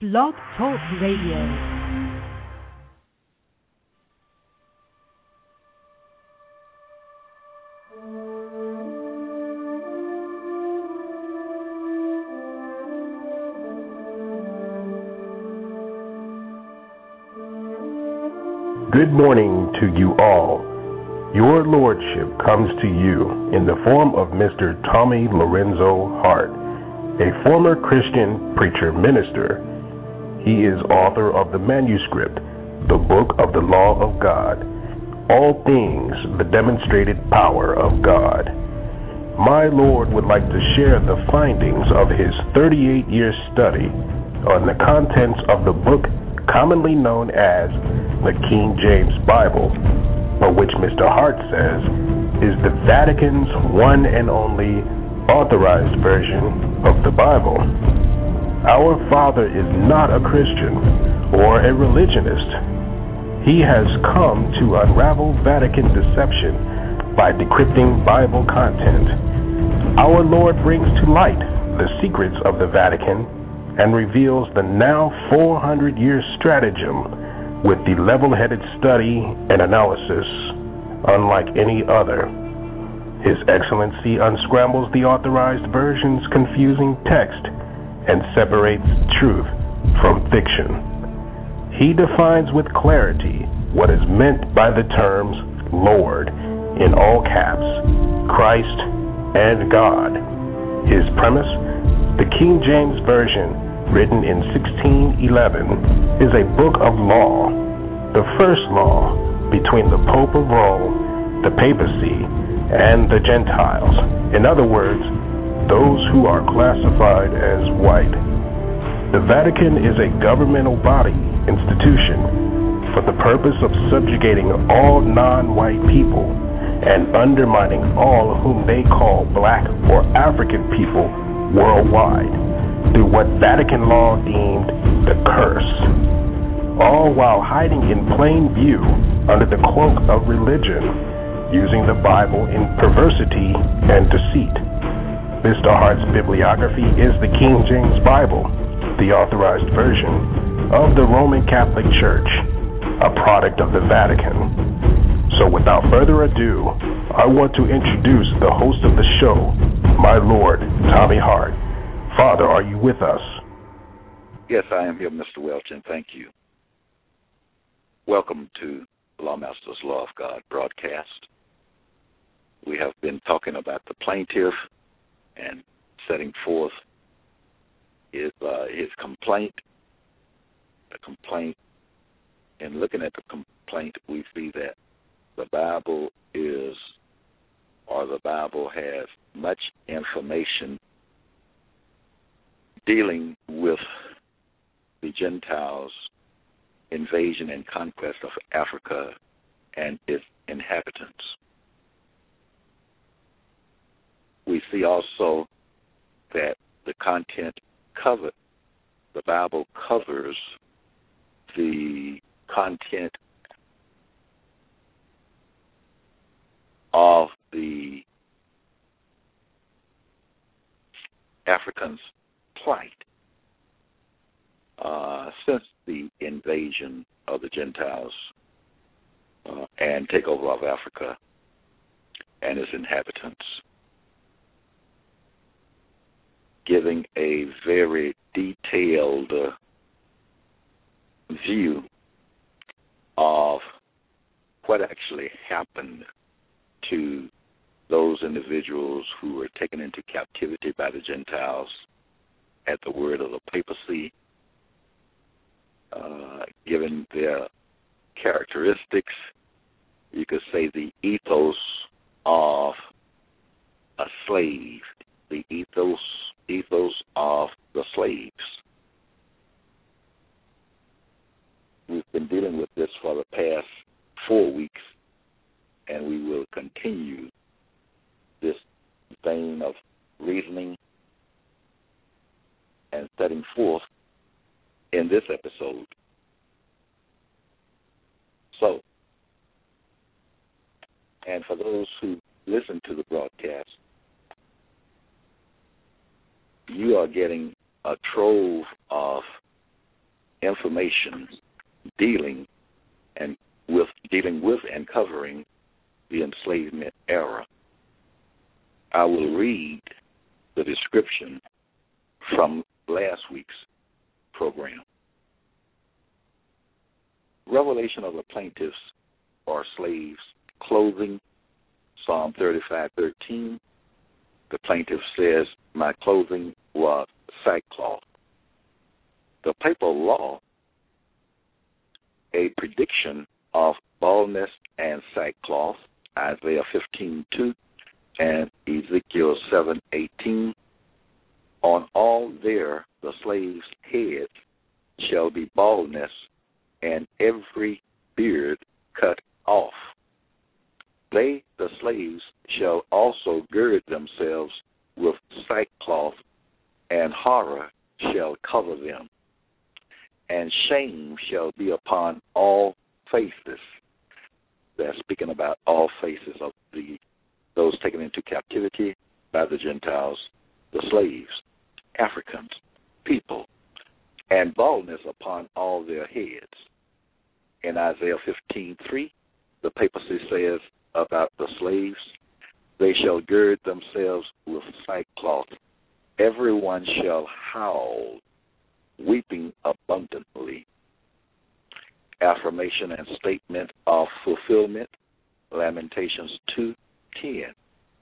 Blog Talk Radio. Good morning to you all. Your Lordship comes to you in the form of Mr. Tommy Lorenzo Hart, a former Christian preacher minister. He is author of the manuscript, The Book of the Law of God, All Things, the Demonstrated Power of God. My Lord would like to share the findings of his 38-year study on the contents of the book commonly known as the King James Bible, but which Mr. Hart says is the Vatican's one and only authorized version of the Bible. Our Father is not a Christian or a religionist. He has come to unravel Vatican deception by decrypting Bible content. Our Lord brings to light the secrets of the Vatican and reveals the now 400-year stratagem with the level-headed study and analysis unlike any other. His Excellency unscrambles the authorized version's confusing text and separates truth from fiction. He defines with clarity what is meant by the terms Lord, in all caps, Christ, and God. His premise, the King James Version, written in 1611, is a book of law, the first law between the Pope of Rome, the papacy, and the Gentiles. In other words, those who are classified as white. The Vatican is a governmental body, institution, for the purpose of subjugating all non-white people and undermining all whom they call black or African people worldwide through what Vatican law deemed the curse, all while hiding in plain view under the cloak of religion, using the Bible in perversity and deceit. Mr. Hart's bibliography is the King James Bible, the authorized version of the Roman Catholic Church, a product of the Vatican. So without further ado, I want to introduce the host of the show, my Lord, Tommy Hart. Father, are you with us? Yes, I am here, Mr. Welch, and thank you. Welcome to Lawmaster's Law of God broadcast. We have been talking about the plaintiff and setting forth his complaint. The complaint, and looking at the complaint, we see that the Bible has much information dealing with the Gentiles' invasion and conquest of Africa and its inhabitants. We see also that the Bible covers the content of the Africans' plight since the invasion of the Gentiles and takeover of Africa and its inhabitants, giving a very detailed view of what actually happened to those individuals who were taken into captivity by the Gentiles at the word of the papacy, given their characteristics, you could say the ethos of a slave, the ethos of the slaves. We've been dealing with this for the past 4 weeks, and we will continue this vein of reasoning and setting forth in this episode. So, and for those who listen to the broadcast, you are getting a trove of information dealing with and covering the enslavement era. I will read the description from last week's program. Revelation of the plaintiffs or slaves' clothing, Psalm 35:13. The plaintiff says, "My clothing was sackcloth." The papal law, a prediction of baldness and sackcloth, Isaiah 15:2 and Ezekiel 7:18. On all the slaves' heads shall be baldness, and every beard cut off. They, the slaves, shall also gird themselves with sackcloth, and horror shall cover them, and shame shall be upon all faces. They're speaking about all faces of those taken into captivity by the Gentiles, the slaves, Africans, people, and baldness upon all their heads. In Isaiah 15:3, the papacy says about the slaves, they shall gird themselves with sackcloth. Everyone shall howl, weeping abundantly. Affirmation and statement of fulfillment, Lamentations 2:10.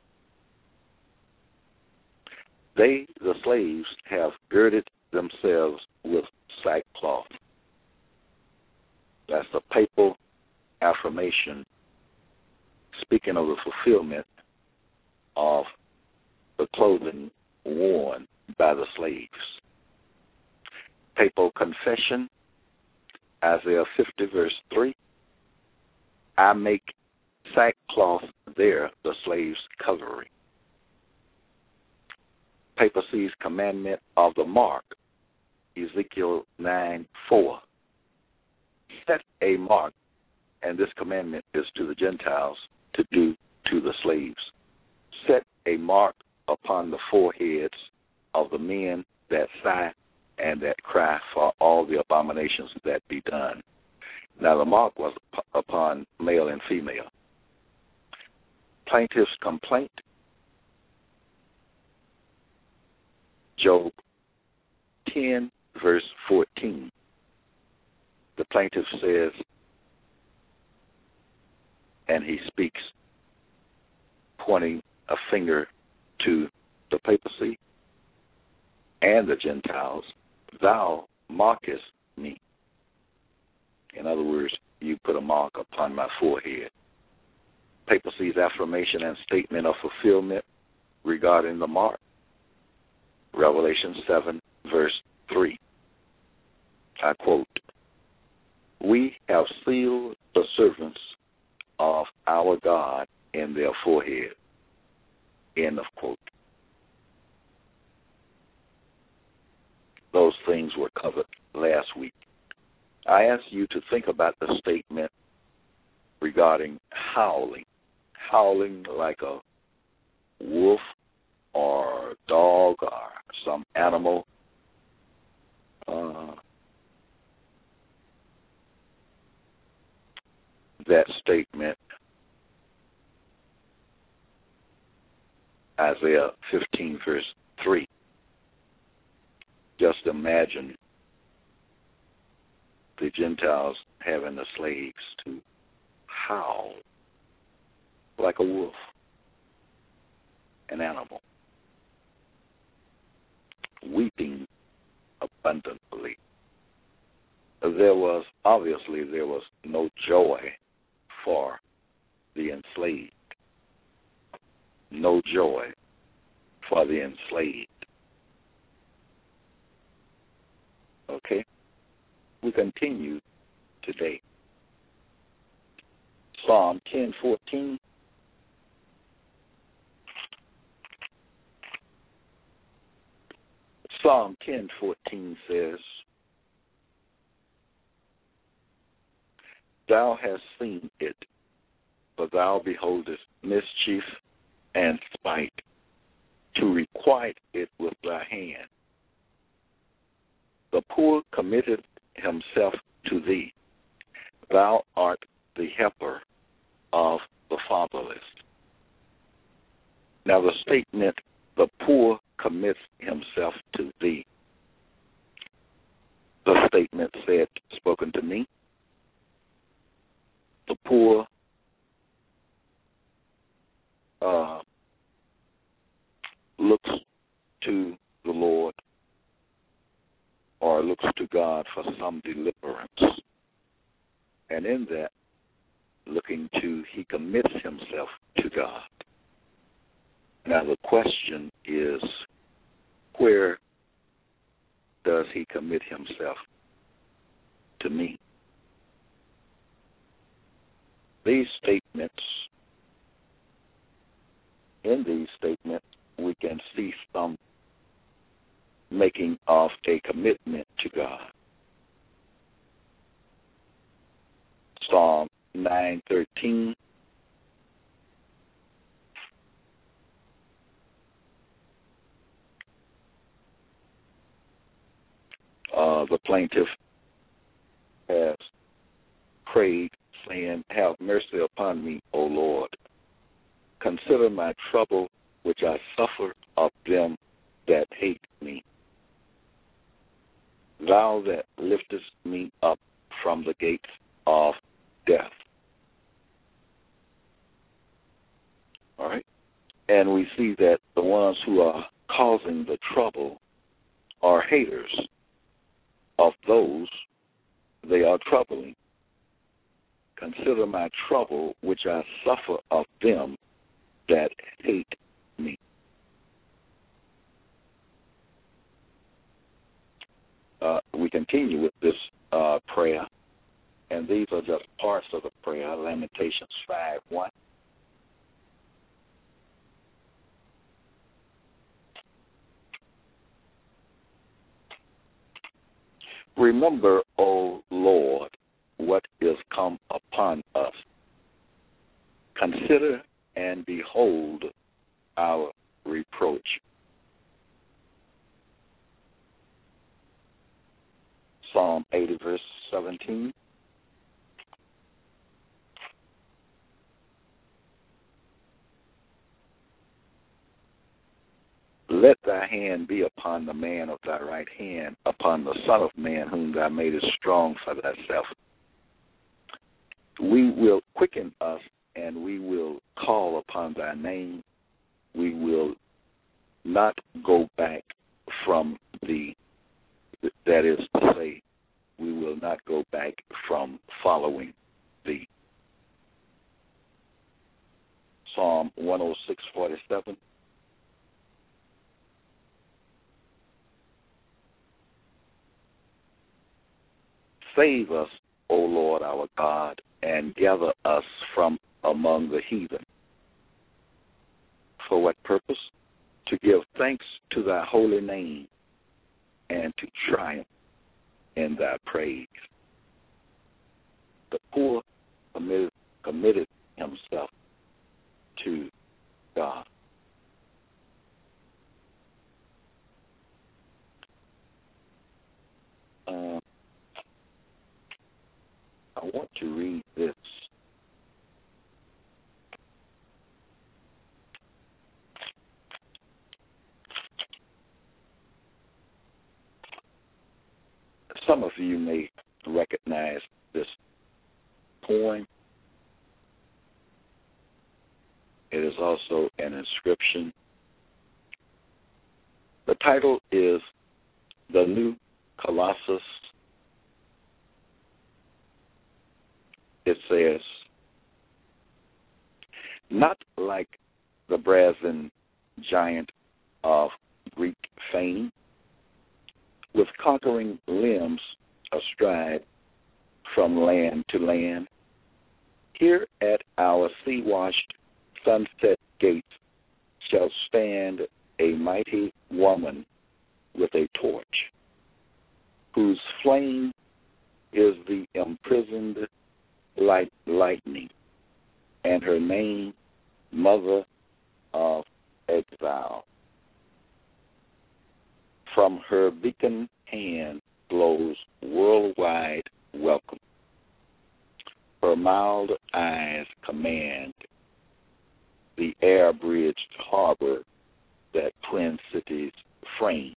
They, the slaves, have girded themselves with sackcloth. That's the papal affirmation speaking of the fulfillment of the clothing worn by the slaves. Papal confession, Isaiah 50:3. I make sackcloth there the slave's covering. Papacy's commandment of the mark, Ezekiel 9:4. Set a mark, and this commandment is to the Gentiles to do to the slaves. Set a mark upon the foreheads of the men that sigh and that cry for all the abominations that be done. Now the mark was upon male and female. Plaintiff's complaint, Job 10:14. The plaintiff says, and he speaks, pointing a finger to the papacy and the Gentiles, thou mockest me. In other words, you put a mark upon my forehead. Papacy's affirmation and statement of fulfillment regarding the mark, Revelation 7:3. I quote, we have sealed the servants of our God in their forehead. End of quote. Those things were covered last week. I asked you to think about the statement regarding howling. Howling like a wolf or dog or some animal. That statement, Isaiah 15:3. Just imagine the Gentiles having the slaves to howl like a wolf, an animal, weeping abundantly. There was no joy for the enslaved. No joy for the enslaved. Okay? We continue today. Psalm 10:14. Psalm 10:14 says, thou hast seen it, but thou beholdest mischief and spite, to requite it with thy hand. The poor committeth himself to thee. Thou art the helper of the fatherless. Now the statement, the poor commits himself to thee. The statement said, spoken to me. The poor looks to the Lord or looks to God for some deliverance. And in that, he commits himself to God. Now the question is, where does he commit himself to me? In these statements, we can see some making of a commitment to God. Psalm 9:13. The plaintiff has prayed, saying, "Have mercy upon me, O Lord. Consider my trouble which I suffer of them that hate me. Thou that liftest me up from the gates of death." All right? And we see that the ones who are causing the trouble are haters of those they are troubling. Consider my trouble which I suffer of them that hate me. We continue with this prayer, and these are just parts of the prayer. Lamentations 5:1. Remember, O Lord, what is come upon us. Consider and behold our reproach. Psalm 80, verse 17. Let thy hand be upon the man of thy right hand, upon the Son of Man whom thou madest strong for thyself. We will quicken us, and we will call upon thy name. We will not go back from thee. That is to say, we will not go back from following thee. Psalm 106:47. Save us, O Lord our God, and gather us from among the heathen. For what purpose? To give thanks to thy holy name and to triumph in thy praise. The poor committed himself to God. I want to read this. Some of you may recognize this poem. It is also an inscription. The title is The New Colossus. It says, not like the brazen giant of Greek fame, with conquering limbs astride from land to land, here at our sea-washed sunset gates shall stand a mighty woman with a torch, whose flame is the imprisoned lightning, and her name, Mother of Exile. From her beacon hand glows worldwide welcome. Her mild eyes command the air-bridged harbor that twin cities frame.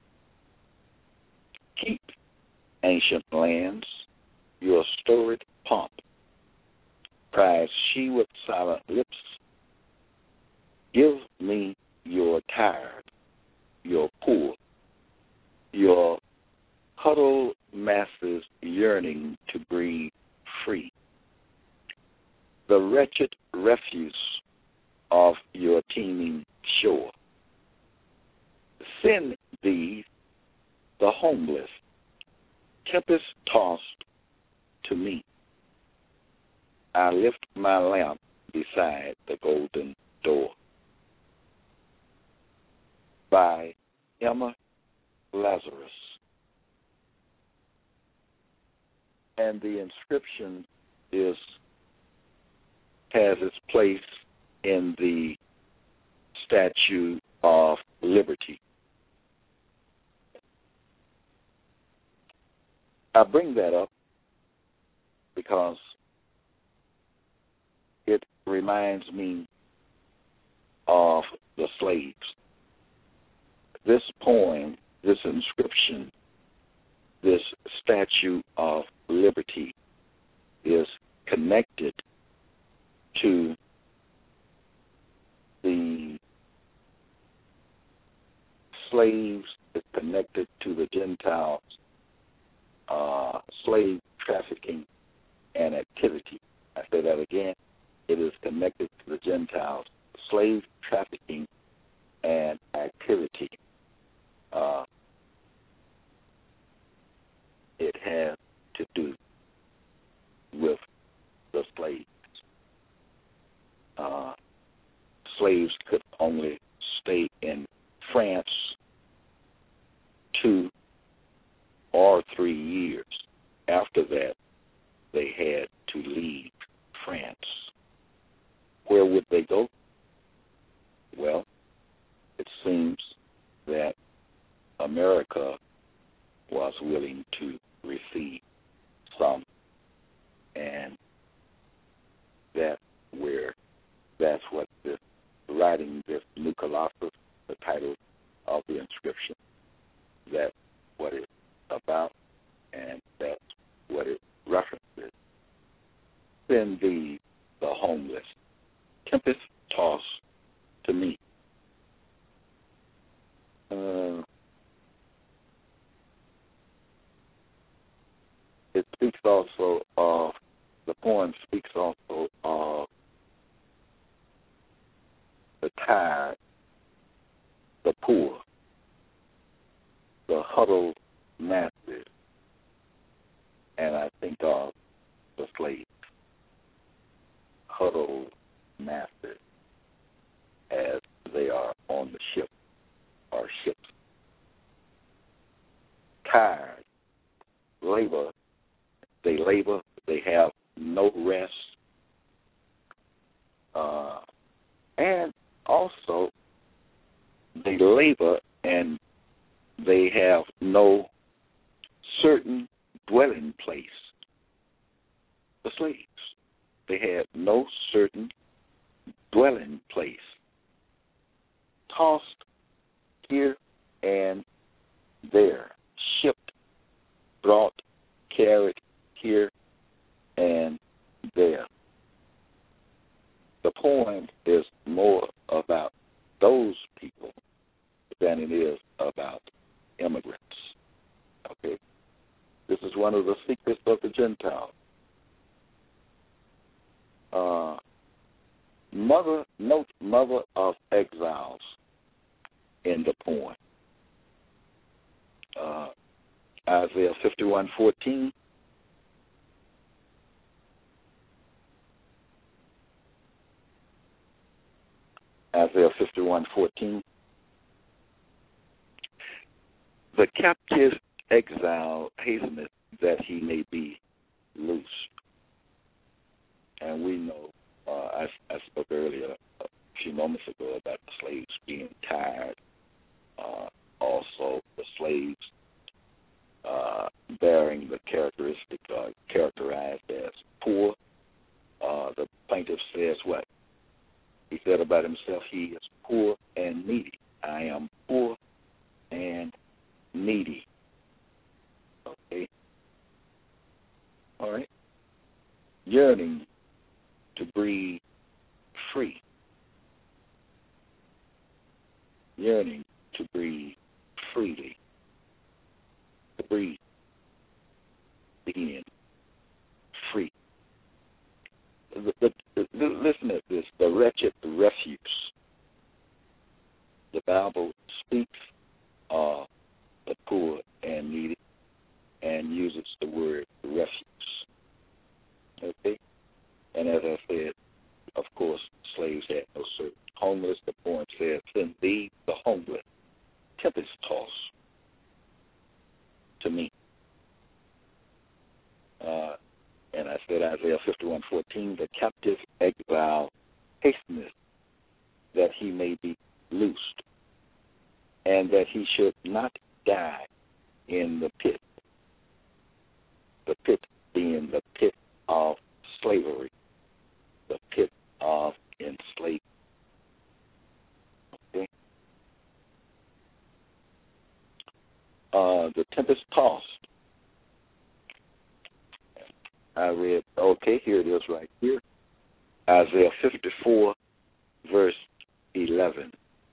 Keep, ancient lands, your storied pomp, cries she with silent lips. Give me your tired, your poor, your huddled masses yearning to breathe free. The wretched refuse of your teeming shore. Send these, the homeless, tempest-tossed, to me. I lift my lamp beside the golden door. By Emma Lazarus. And the inscription has its place in the Statue of Liberty. I bring that up because it reminds me of the slaves. This poem, this inscription, this Statue of Liberty is connected to the slaves, it's connected to the Gentiles, slave trafficking and activity. I say that again. It is connected to the Gentiles, slave trafficking and activity. It has to do with the slaves. Slaves could only stay in France 2 or 3 years. After that, they had to leave France. Where would they go? Well, it seems that America was willing to receive some, and that's what this writing, this New Colossus, the title of the inscription, that's what it's about, and that's what it references. Send thee, the homeless, tempest tossed to me. It speaks also of, the poem speaks also of the tired, the poor, the huddled masses, and I think of the slaves, huddled masses, as they are on the ship or ships. Tired, labor, they have no rest, and also they labor and they have no certain dwelling place. The slaves, they had no certain dwelling place. Tossed here and there, shipped, brought, carried here and there. The poem is more about those people than it is about immigrants. Okay? This is one of the secrets of the Gentiles. Mother of exiles in the poem. Isaiah 51:14. Isaiah 51:14. The captive exile hasteneth that he may be loosed. And we know, I spoke earlier, a few moments ago, about the slaves being tired. Also, the slaves bearing the characteristic characterized as poor. The plaintiff says what? He said about himself, he is poor and needy. I am poor and needy. Okay. All right. Yearning to breathe free. Yearning to breathe freely. To breathe. Being free. Listen at this. The wretched refuse. The Bible speaks of the poor and needy and uses the word refuse. Okay? And as I said, of course, slaves had no servant. Homeless, the poem says, send thee, the homeless, tempest tossed to me. And I said, Isaiah 51:14, the captive exile hasteneth that he may be loosed, and that he should not die in the pit. The pit being the pit of slavery, the pit of enslavement. Okay? The tempest tossed. I read, okay, here it is right here. Isaiah 54, verse 11.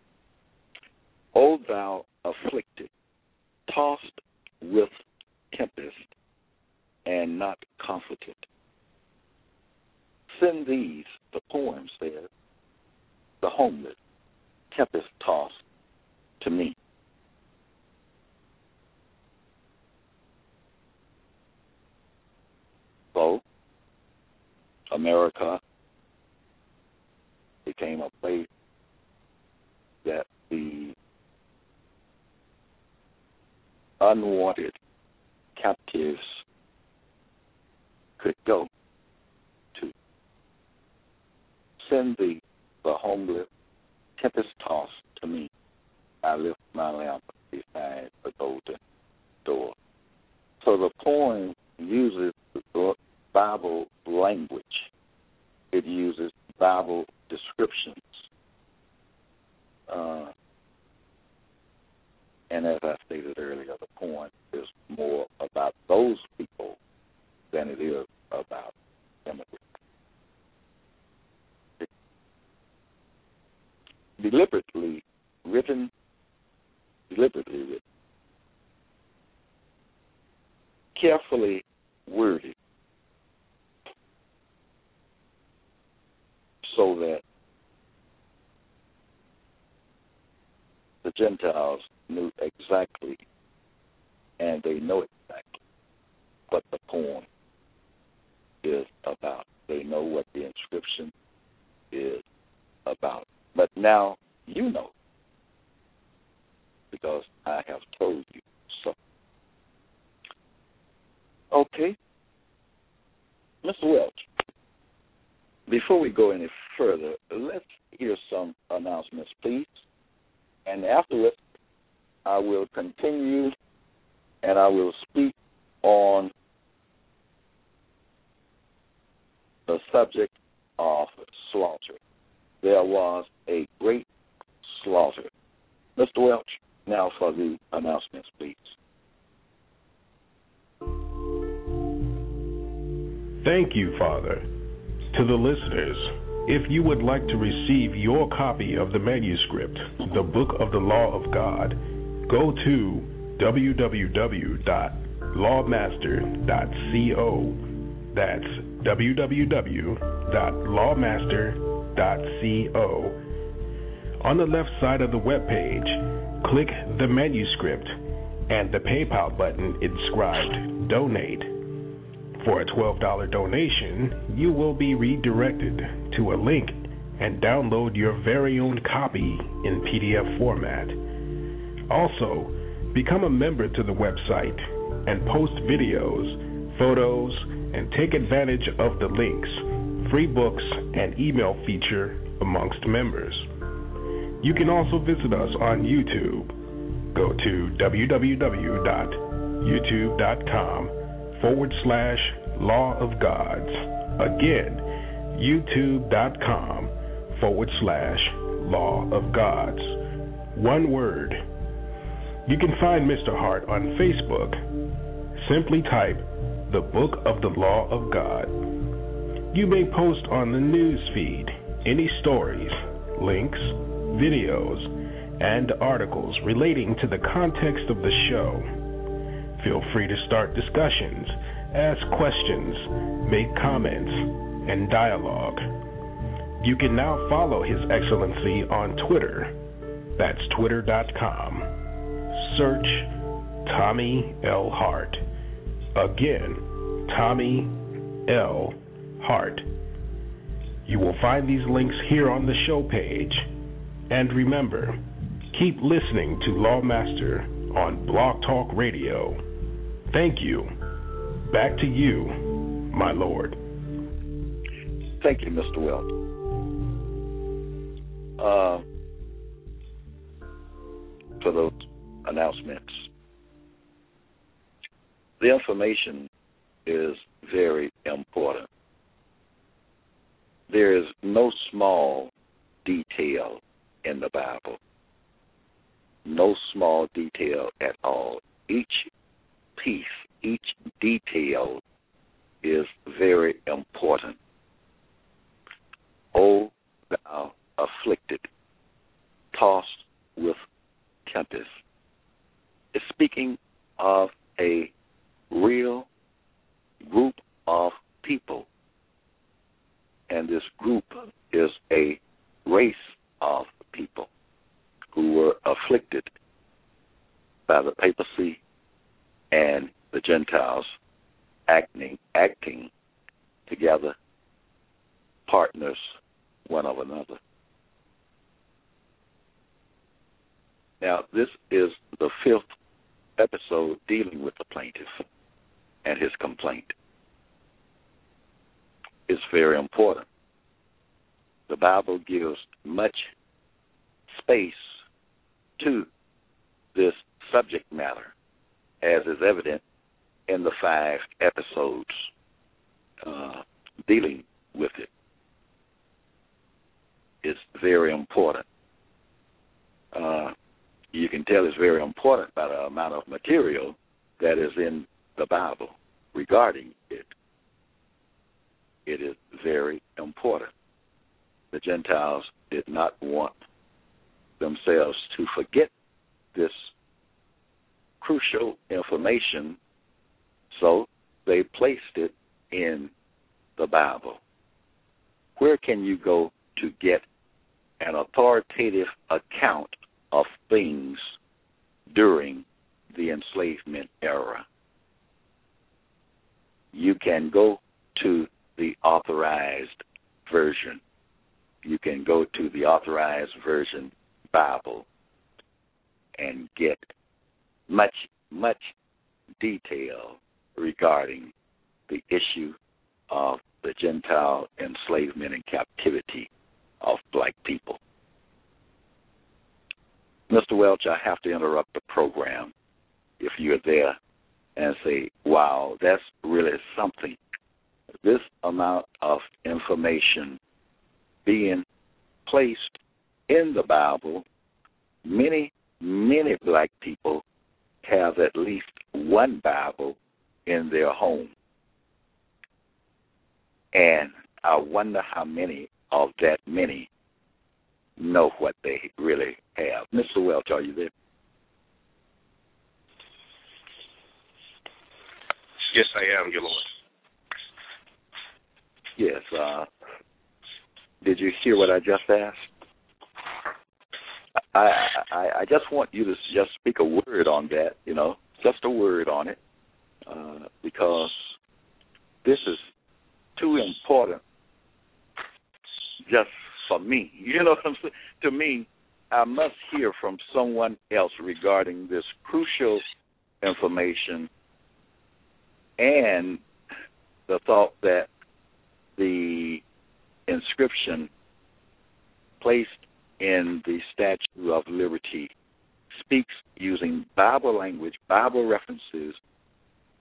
O thou afflicted, tossed with tempest, and not comforted. Send these, the poem says, the homeless, tempest tossed to me. So, America became a place that the unwanted captives could go to. Send thee, the homeless, tempest tossed to me. I lift my lamp beside the golden door. So the poem uses the Bible language. It uses Bible descriptions. And as I stated earlier, the poem is more about those people than it is about immigrants. Deliberately written, carefully worded, so that the Gentiles knew exactly, and they know exactly what the poem is about. They know what the inscription is about. But now you know, because I have told you so. Okay. Mr. Welch, before we go any further, let's hear some announcements, please. And afterwards, I will continue and I will speak on the subject of slaughter. There was a great slaughter. Mr. Welch, now for the announcements, please. Thank you, Father. To the listeners, if you would like to receive your copy of the manuscript, the Book of the Law of God, go to www.lawmaster.co. That's www.lawmaster.co. On the left side of the webpage, click the manuscript and the PayPal button inscribed Donate. For a $12 donation, you will be redirected to a link and download your very own copy in PDF format. Also, become a member to the website and post videos, photos, and take advantage of the links, free books, and email feature amongst members. You can also visit us on YouTube. Go to www.youtube.com youtube.com/Law of Gods. Again, youtube.com/Law of Gods. One word. You can find Mr. Hart on Facebook. Simply type the Book of the Law of God. You may post on the news feed any stories, links, videos, and articles relating to the context of the show. Feel free to start discussions, ask questions, make comments, and dialogue. You can now follow His Excellency on Twitter. That's twitter.com. Search Tommy L. Hart. Again, Tommy L. Hart. You will find these links here on the show page. And remember, keep listening to Lawmaster on Blog Talk Radio. Thank you. Back to you, my lord. Thank you, Mr. Welch. For those announcements. The information is very important. There is no small detail in the Bible. No small detail at all. Each piece, each detail is very important. O thou afflicted, tossed with tempest. It's speaking of a real group of people. And this group is a race of people who were afflicted by the papacy and the Gentiles acting together, partners one of another. Now, this is the 5th episode dealing with the plaintiff and his complaint. It's very important. The Bible gives much space to this subject matter, as is evident in the 5 episodes dealing with it. It's very important. You can tell it's very important by the amount of material that is in the Bible regarding it. It is very important. The Gentiles did not want themselves to forget this crucial information, so they placed it in the Bible. Where can you go to get an authoritative account of things during the enslavement era? You can go to the Authorized Version. You can go to the Authorized Version Bible and get much detail regarding the issue of the Gentile enslavement and captivity of black people. Mr. Welch, I have to interrupt the program if you're there and say, wow, that's really something. This amount of information being placed in the Bible, many black people have at least one Bible in their home. And I wonder how many of that many know what they really have. Mr. Welch, are you there? Yes, I am, your Lord. Yes. Did you hear what I just asked? I just want you to just speak a word on that, just a word on it, because this is too important just for me. You know what I'm saying? To me, I must hear from someone else regarding this crucial information and the thought that the inscription placed in the Statue of Liberty speaks using Bible language, Bible references,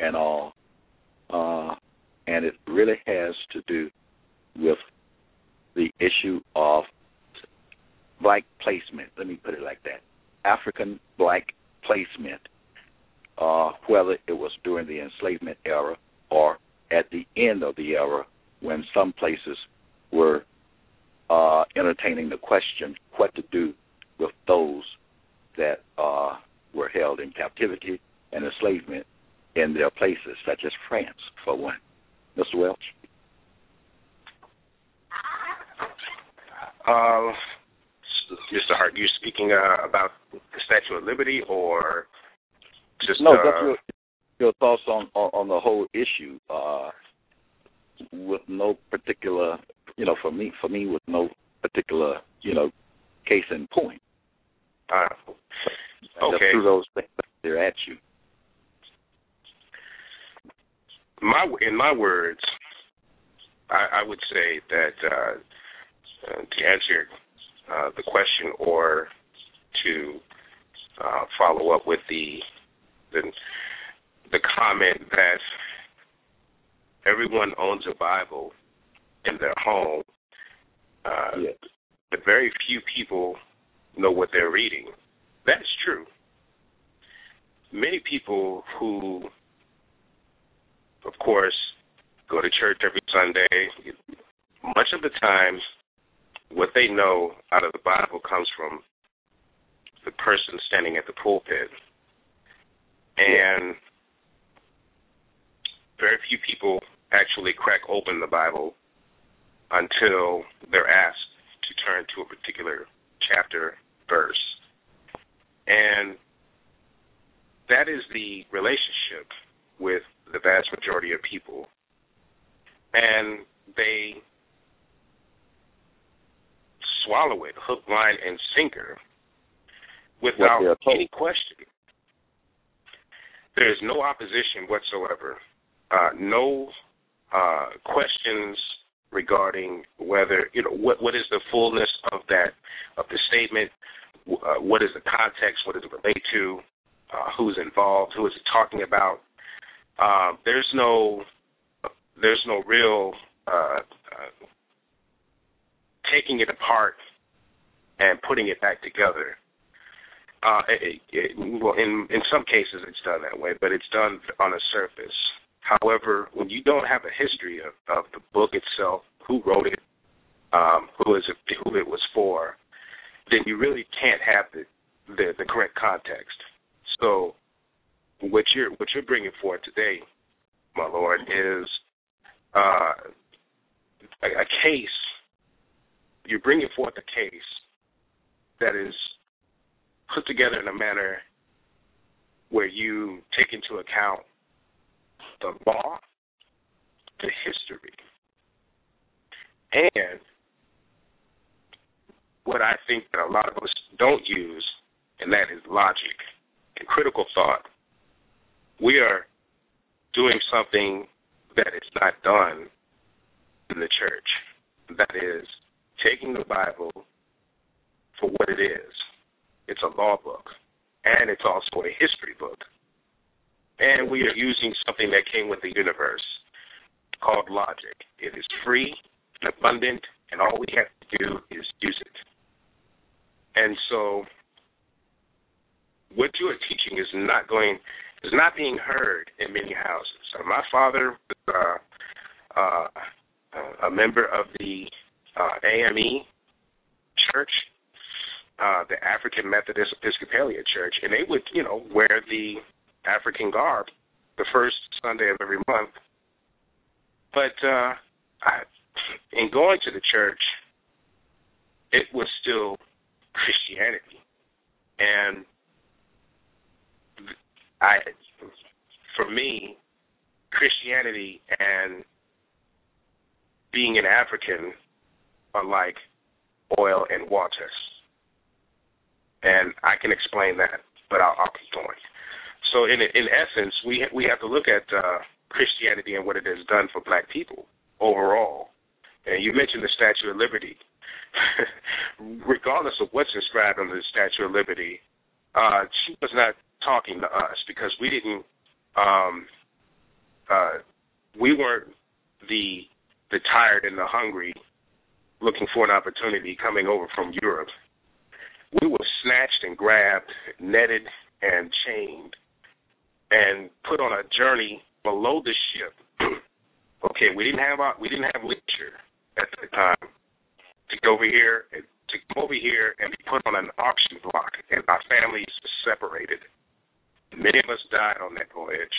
and all, and it really has to do with the issue of black placement. Let me put it like that. African black placement, whether it was during the enslavement era or at the end of the era when some places were entertaining the question what to do with those that were held in captivity and enslavement in their places, such as France, for one. Mr. Welch? Mr. Hart, you're speaking about the Statue of Liberty, or just... No, just your thoughts on the whole issue with no particular, for me with no particular, case in point. Okay. Just through those things they're at you. In my words, I would say that to answer the question, or to follow up with the comment that everyone owns a Bible in their home, Yes. but very few people know what they're reading. That's true. Many people who, of course, go to church every Sunday, much of the time, what they know out of the Bible comes from the person standing at the pulpit. And very few people actually crack open the Bible until they're asked to turn to a particular chapter, verse. And that is the relationship with the vast majority of people. And they swallow it, hook, line, and sinker, without any question. There is no opposition whatsoever, no questions regarding whether, what is the fullness of the statement, what is the context, what does it relate to, who's involved, who is it talking about. There's no real taking it apart and putting it back together. Well, in some cases it's done that way, but it's done on a surface. However, when you don't have a history of the book itself, who wrote it, who it was for, then you really can't have the correct context. So what you're bringing forth today, my Lord, is a case. You're bringing forth a case that is put together in a manner where you take into account the law, the history, and what I think that a lot of us don't use, and that is logic and critical thought. We are doing something that is not done in the church. That is taking the Bible for what it is. It's a law book, and it's also a history book. And we are using something that came with the universe called logic. It is free and abundant, and all we have to do is use it. And so what you are teaching is not being heard in many houses. My father was a member of the AME Church, the African Methodist Episcopalian Church, and they would, wear the African garb the first Sunday of every month. But in going to the church, it was still Christianity. And for me, Christianity and being an African are like oil and water. And I can explain that, but I'll keep going. So in essence, we have to look at Christianity and what it has done for black people overall. And you mentioned the Statue of Liberty. Regardless of what's inscribed on the Statue of Liberty, she was not talking to us because we didn't we weren't the tired and the hungry looking for an opportunity coming over from Europe. We were snatched and grabbed, netted and chained, and put on a journey below the ship. Okay, we didn't have leisure at the time to go over here and be put on an auction block, and our families separated. Many of us died on that voyage.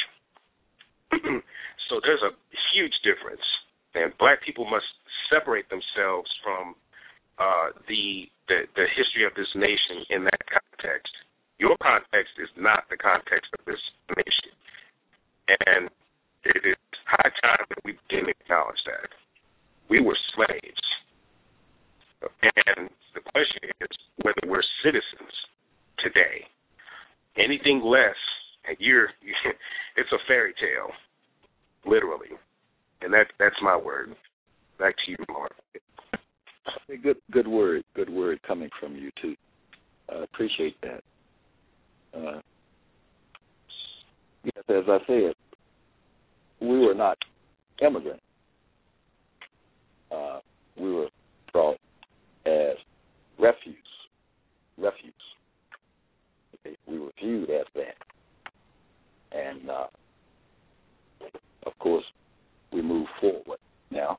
So there's a huge difference, and black people must separate themselves from the history of this nation in that context. Your context is not the context of this nation, and it is high time that we begin to acknowledge that. We were slaves, and the question is whether we're citizens today. Anything less, and it's a fairy tale, literally, and that's my word. Back to you, Mark. Good word coming from you too. Appreciate that. Yes, as I said, we were not immigrants. We were brought as refuse. Okay, we were viewed as that, and of course, we move forward now.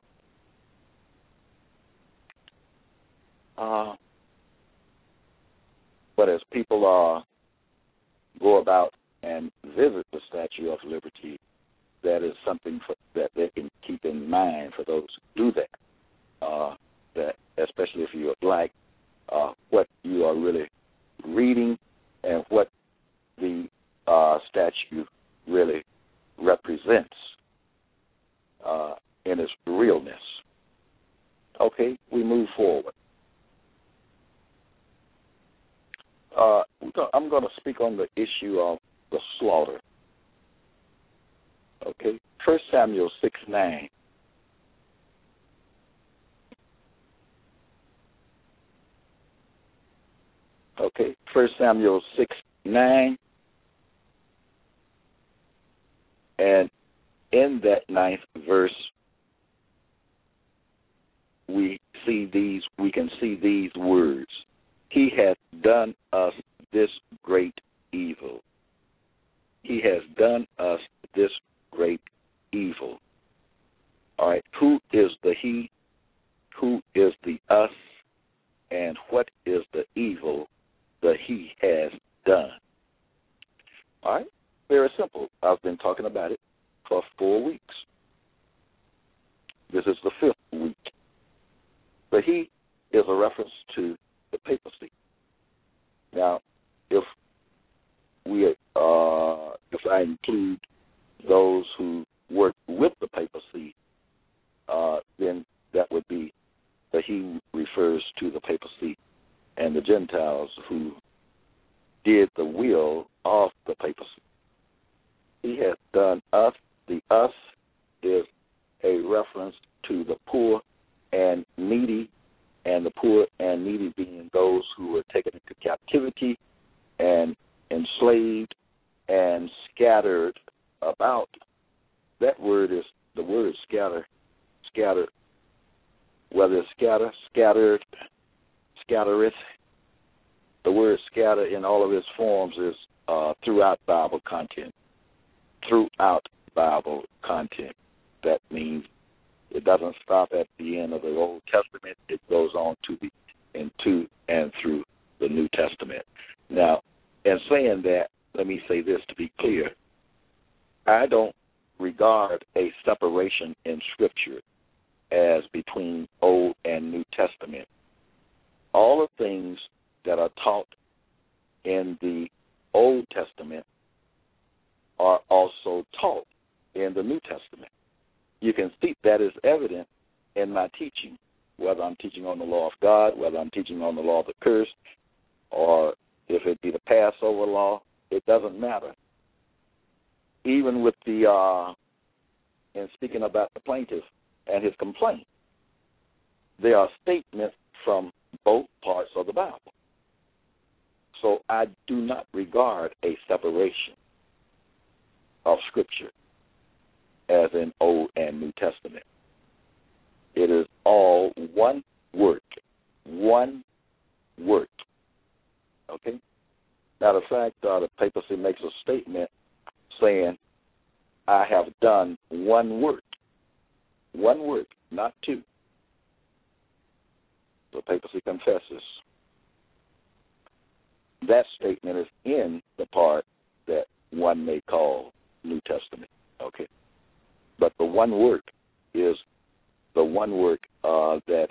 But as people go about and visit the Statue of Liberty, that is something that they can keep in mind for those who do that. That especially if you're black, what you are really reading and what the statue really represents in its realness. Okay, we move forward. I'm going to speak on the issue of the slaughter. Okay, 1 Samuel 6:9. Okay, 1 Samuel 6:9. And in that 9th verse, we can see these words. He hath done us this great evil. He has done us this great evil. All right, who is the he? Who is the us? And what is the evil that he has done? All right, very simple. I've been talking about it for 4 weeks. This is the 5th week. The he is a reference to the papacy. Now, if I include those who work with the papacy, then that would be that he refers to the papacy and the Gentiles who did the will of the papacy. He has done us. The us is a reference to the poor and needy, and the poor and needy being those who were taken into captivity and enslaved and scattered about. That word is the word scatter, scattered, whether it's scattered, scattereth. The word scatter in all of its forms is throughout Bible content. Throughout Bible content. That means it doesn't stop at the end of the Old Testament. It goes on into and through the New Testament. Now, in saying that, let me say this to be clear. I don't regard a separation in Scripture as between Old and New Testament. All the things that are taught in the Old Testament are also taught in the New Testament. You can see that is evident in my teaching, whether I'm teaching on the law of God, whether I'm teaching on the law of the curse, or if it be the Passover law, it doesn't matter. Even with in speaking about the plaintiff and his complaint, there are statements from both parts of the Bible. So I do not regard a separation of Scripture. as in Old and New Testament. It is all one work. One work. Okay? Matter of fact, the papacy makes a statement saying, I have done one work. One work, not two. The papacy confesses. That statement is in the part that one may call New Testament. Okay? But the one work is the one work that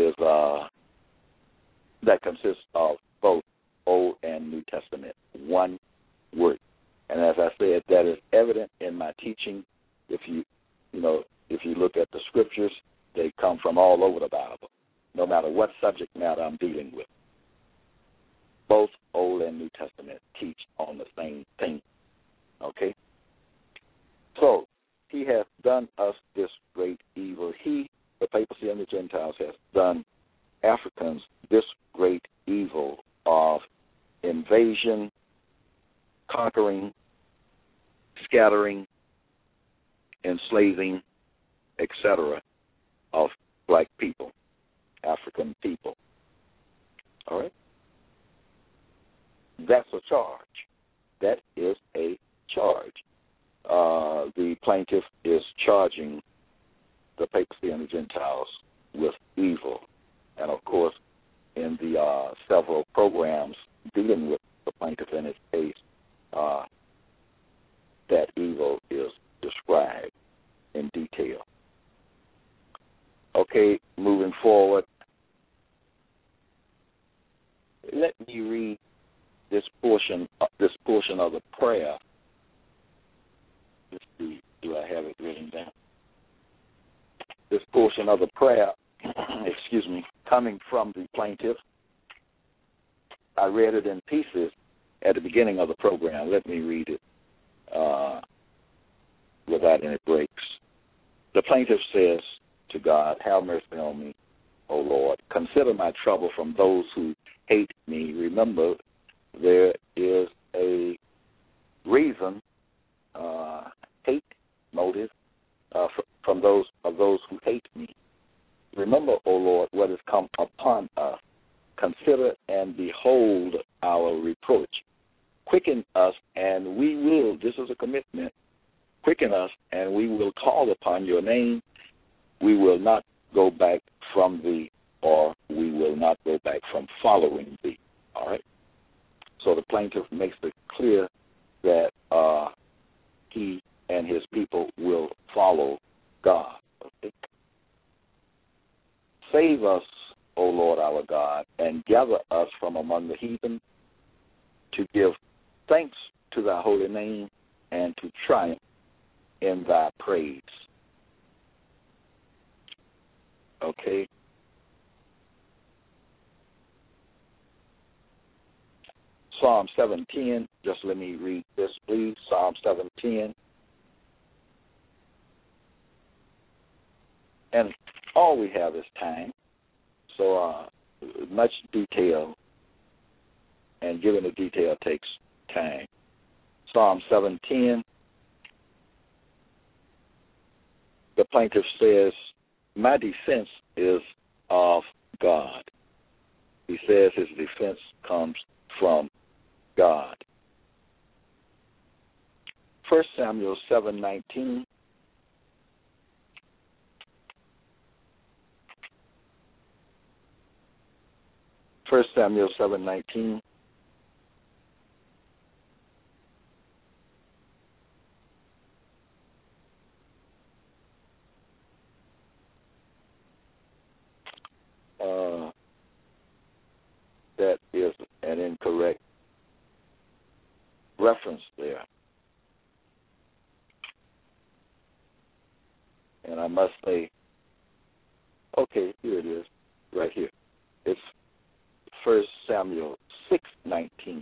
consists of both Old and New Testament. One work. And as I said, that is evident in my teaching. If you look at the scriptures, they come from all over the Bible, no matter what subject matter I'm dealing with. Both Old and New Testament teach on the same thing. Okay? So, he has done us this great evil. He, the papacy and the Gentiles, has done Africans this great evil of invasion, conquering, scattering, enslaving, etc., of black people, African people. All right? That's a charge. That is a charge. The plaintiff is charging the papacy and the Gentiles with evil. And, of course, in the several programs dealing with the plaintiff in his case, that evil is described in detail. Okay, moving forward, let me read this portion of the prayer. Let's see, do I have it written down? This portion of the prayer, coming from the plaintiff. I read it in pieces at the beginning of the program. Let me read it without any breaks. The plaintiff says to God, have mercy on me, O Lord. Consider my trouble from those who hate me. Remember, there is a reason, hate motive from those who hate me. Remember, O Lord, what has come upon us. Consider and behold our reproach. Quicken us, and we will, this is a commitment, quicken us, and we will call upon your name. We will not go back from thee, or we will not go back from following thee. All right? So the plaintiff makes it clear that he and his people will follow God. Okay? Save us, O Lord our God, and gather us from among the heathen to give thanks to thy holy name and to triumph in thy praise. Okay. Psalm 7:10, just let me read this, please. Psalm 7:10. And all we have is time, so much detail, and giving the detail takes time. Psalm 7:10, the plaintiff says, my defense is of God. He says his defense comes from God. 1 Samuel 7:19. 1 Samuel 7:19. That is an incorrect reference there. And I must say, okay, here it is, right here. It's 1 Samuel 6:19.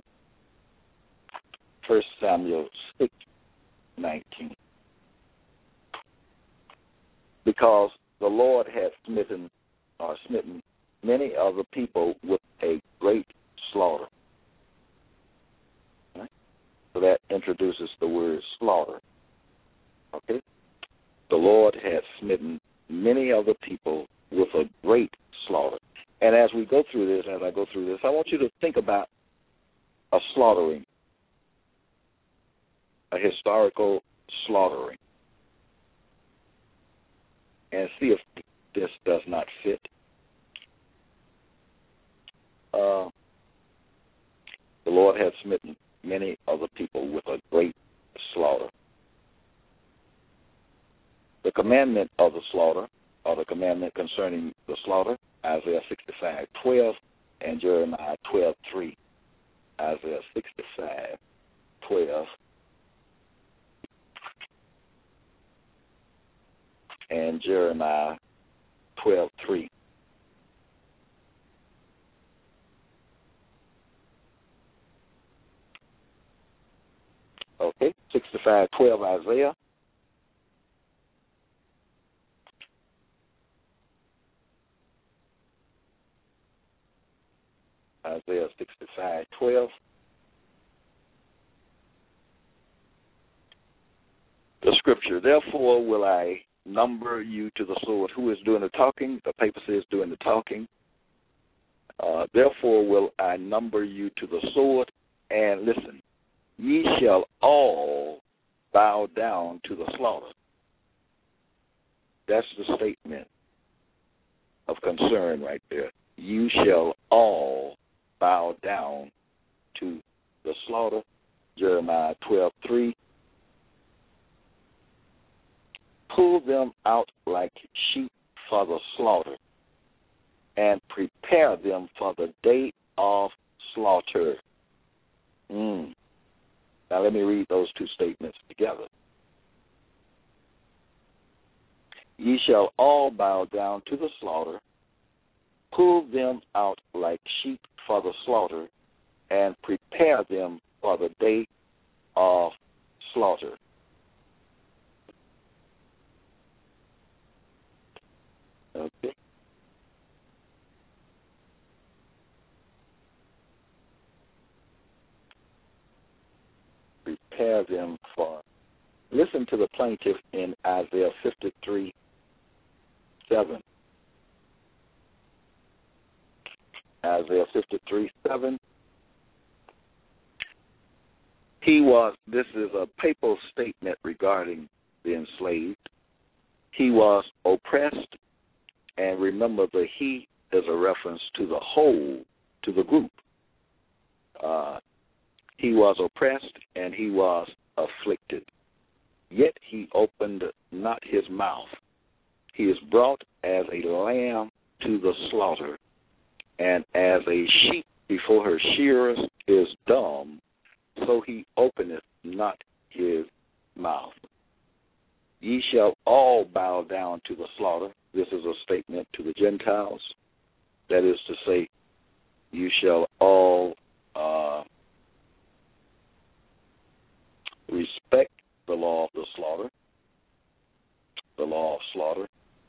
1 Samuel 6:19. Because the Lord had smitten many of the people with a great slaughter. Right? So that introduces the word slaughter. Okay? the Lord had smitten many of the people with a great slaughter. And as I go through this, I want you to think about a slaughtering, a historical slaughtering, and see if this does not fit. The Lord had smitten many of the people with a great slaughter. The commandment of the slaughter, or the commandment concerning the slaughter, Isaiah 65:12 and Jeremiah 12:3. Isaiah 65:12 and Jeremiah 12:3. Okay, 65:12 Isaiah. Isaiah 65:12. The scripture, therefore will I number you to the sword. Who is doing the talking? The papacy is doing the talking. Therefore will I number you to the sword, and listen, ye shall all bow down to the slaughter. That's the statement of concern right there. You shall all bow down to the slaughter. Jeremiah 12:3. Pull them out like sheep for the slaughter, and prepare them for the day of slaughter. Now let me read those two statements together. Ye shall all bow down to the slaughter, pull them out like sheep for the slaughter, and prepare them for the day of slaughter. Okay. Prepare them for. Listen to the plaintiff in Isaiah 53:7. Isaiah 53:7. This is a papal statement regarding the enslaved. He was oppressed, and remember the he is a reference to the whole, to the group. He was oppressed and he was afflicted, yet he opened not his mouth. He is brought as a lamb to the slaughter, and as a sheep before her shearers is dumb, so he openeth not his mouth. Ye shall all bow down to the slaughter. This is a statement to the Gentiles. That is to say, you shall all respect the law of the slaughter, the law of slaughter.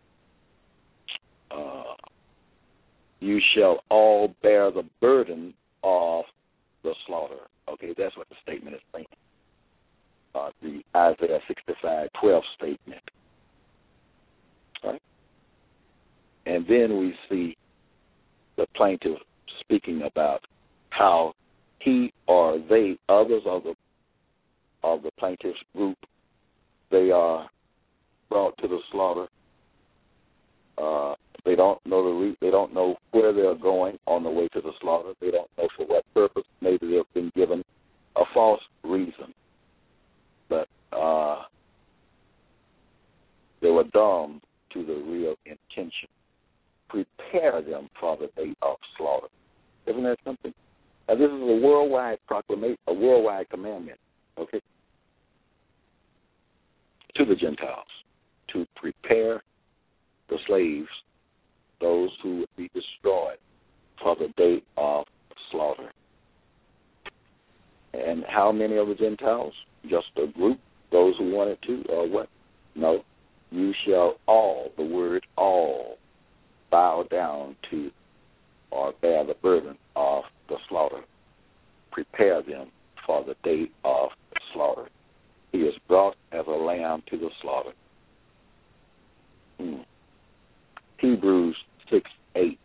You shall all bear the burden of the slaughter. Okay, that's what the statement is saying. The Isaiah 65:12 statement. All right? And then we see the plaintiff speaking about how he or they, others of the plaintiff's group, they are brought to the slaughter. They don't know they don't know where they're going on the way to the slaughter. They don't know for what purpose. Maybe they've been given a false reason, but they were dumb to the real intention. Prepare them for the day of slaughter. Isn't that something? Now, this is a worldwide proclamation, a worldwide commandment, okay, to the Gentiles to prepare the slaves, those who would be destroyed, for the day of slaughter. And how many of the Gentiles? Just a group, those who wanted to, or what? No. You shall all, the word all, bow down to or bear the burden of the slaughter. Prepare them for the day of slaughter. He is brought as a lamb to the slaughter. Hebrews 6:8.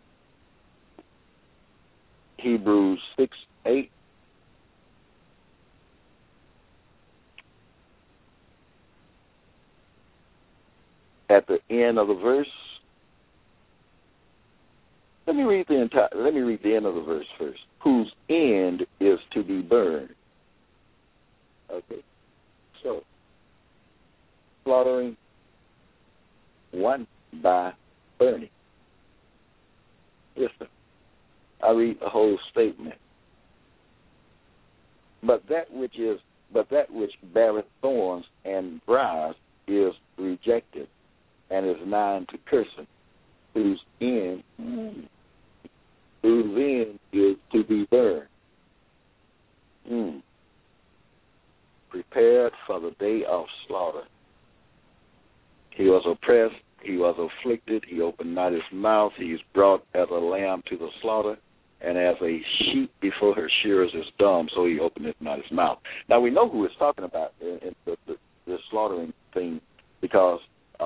Hebrews 6:8. At the end of the verse, let me read the end of the verse first. Whose end is to be burned. Okay. So, slaughtering one by burning. Listen, I read the whole statement. But that which beareth thorns and briars is rejected, and is nigh to cursing, whose end is to be burned. Prepared for the day of slaughter. He was oppressed, he was afflicted, he opened not his mouth, he is brought as a lamb to the slaughter, and as a sheep before her shearers is dumb, so he openeth not his mouth. Now we know who it's talking about in the slaughtering thing, because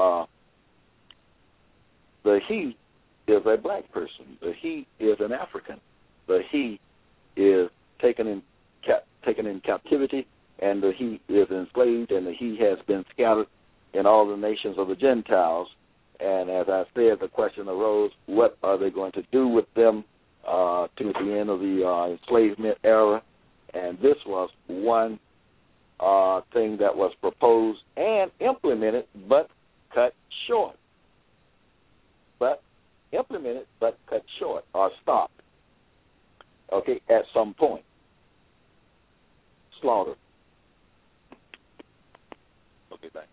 the he is a black person. The he is an African. The he is taken in captivity, and the he is enslaved, and the he has been scattered in all the nations of the Gentiles. And as I said, the question arose, what are they going to do with them to the end of the enslavement era? And this was one thing that was proposed and implemented, but cut short. Cut short or stopped. Okay, at some point. Slaughter. Okay, back.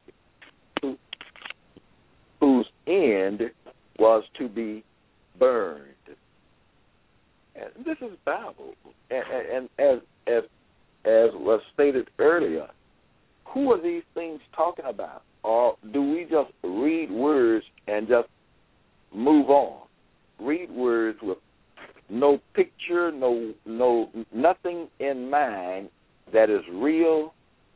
Whose end was to be burned. And this is Bible. And as was stated earlier, who are these things talking about? Or do we just read words and just move on? Read words with no picture, no nothing in mind that is real.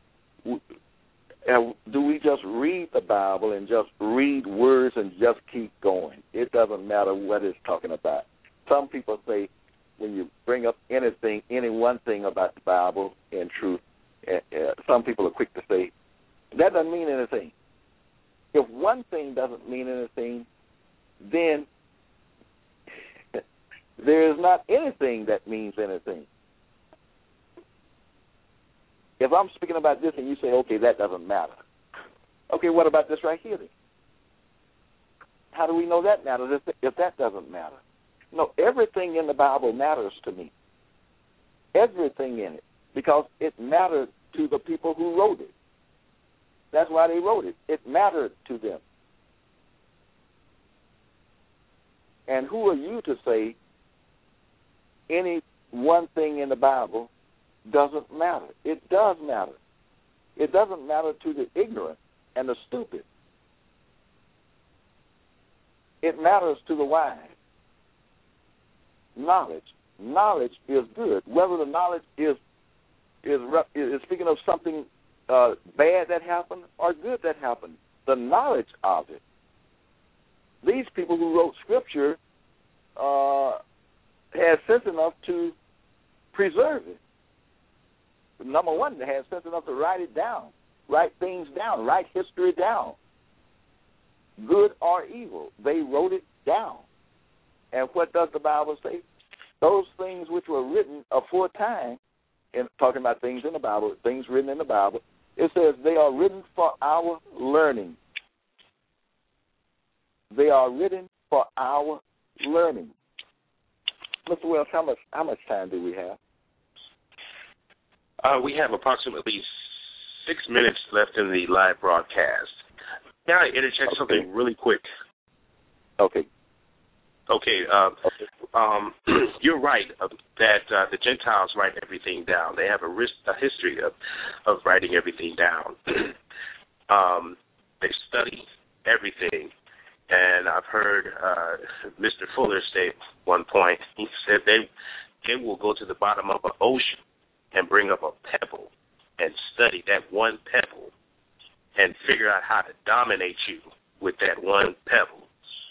Do we just read the Bible and just read words and just keep going? It doesn't matter what it's talking about. Some people say when you bring up anything, any one thing about the Bible and truth, some people are quick to say, that doesn't mean anything. If one thing doesn't mean anything, then there is not anything that means anything. If I'm speaking about this and you say, okay, that doesn't matter. Okay, what about this right here then? How do we know that matters if that doesn't matter? No, everything in the Bible matters to me. Everything in it. Because it mattered to the people who wrote it. That's why they wrote it. It mattered to them. And who are you to say any one thing in the Bible doesn't matter? It does matter. It doesn't matter to the ignorant and the stupid. It matters to the wise. Knowledge is good. Whether the knowledge is speaking of something bad that happened or good that happened, the knowledge of it. These people who wrote Scripture had sense enough to preserve it. Number one, they had sense enough to write it down, write things down, write history down, good or evil. They wrote it down. And what does the Bible say? Those things which were written aforetime, in talking about things in the Bible, things written in the Bible, it says they are written for our learning. They are written for our learning. Mr. Wells, how much time do we have? We have approximately 6 minutes left in the live broadcast. Can I interject something really quick? Okay. You're right that the Gentiles write everything down. They have a history of writing everything down. They study everything. And I've heard Mr. Fuller say at one point, he said they will go to the bottom of an ocean and bring up a pebble and study that one pebble and figure out how to dominate you with that one pebble.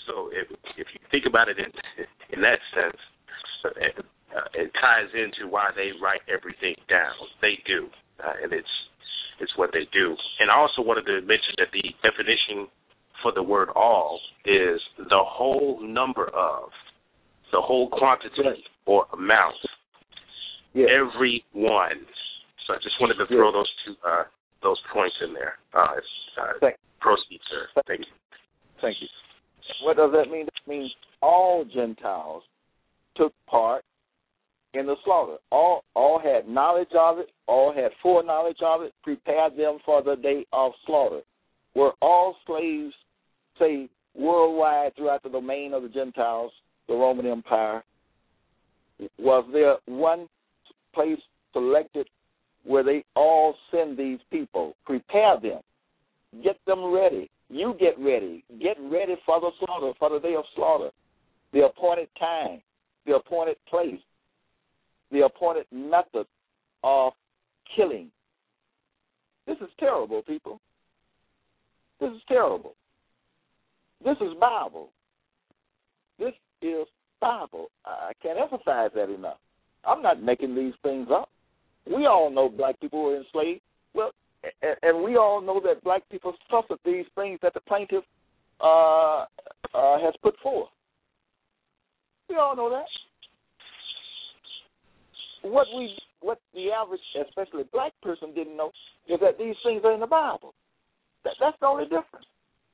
So if you think about it in that sense, it ties into why they write everything down. They do, and it's what they do. And I also wanted to mention that the definition for the word all is the whole number of, the whole quantity or amount, every one. So I just wanted to throw those points in there. Proceed, sir. Thank you. Thank you. What does that mean? That means all Gentiles took part in the slaughter. All had knowledge of it, all had foreknowledge of it, prepared them for the day of slaughter. Were all slaves, say, worldwide throughout the domain of the Gentiles, the Roman Empire? Was there one place selected where they all send these people? Prepare them. Get them ready. You get ready. Get ready for the slaughter, for the day of slaughter. The appointed time, the appointed place, the appointed method of killing. This is terrible, people. This is terrible. This is Bible. This is Bible. I can't emphasize that enough. I'm not making these things up. We all know black people were enslaved. Well, and we all know that black people suffered these things that the plaintiff has put forth. We all know that. What the average, especially black person, didn't know is that these things are in the Bible. That's the only difference.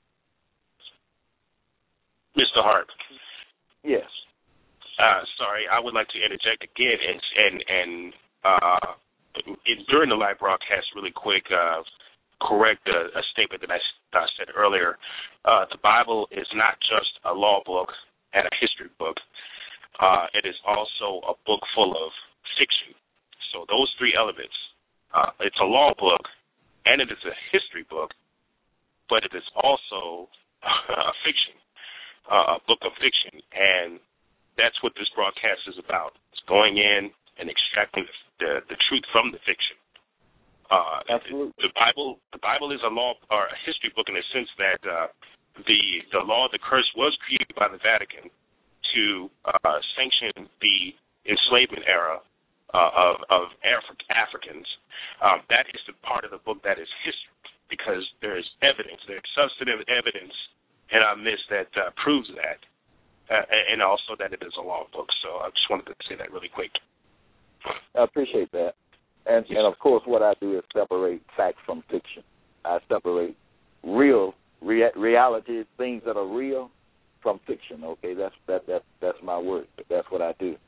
Mr. Hart. Yes. Sorry, I would like to interject again and during the live broadcast, really quick, correct a statement that I said earlier. The Bible is not just a law book and a history book. It is also a book full of fiction. So those three elements, it's a law book and it is a history book, but it is also a fiction, a book of fiction. And that's what this broadcast is about. It's going in and extracting the truth from the fiction. Absolutely. The Bible is a law or a history book in the sense that the law of the curse was created by the Vatican to sanction the enslavement era of Africans. That is the part of the book that is history, because there is evidence, there's substantive evidence in our midst that proves that, and also that it is a law book. So I just wanted to say that really quick. I appreciate that. And of course, what I do is separate fact from fiction. I separate reality, things that are real, from fiction. Okay, that's my word. That's what I do.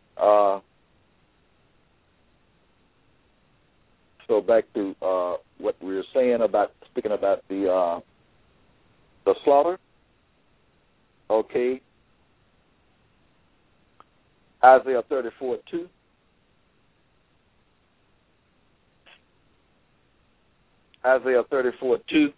So back to what we were saying about speaking about the slaughter. Okay. Isaiah 34:2. Isaiah 34:2.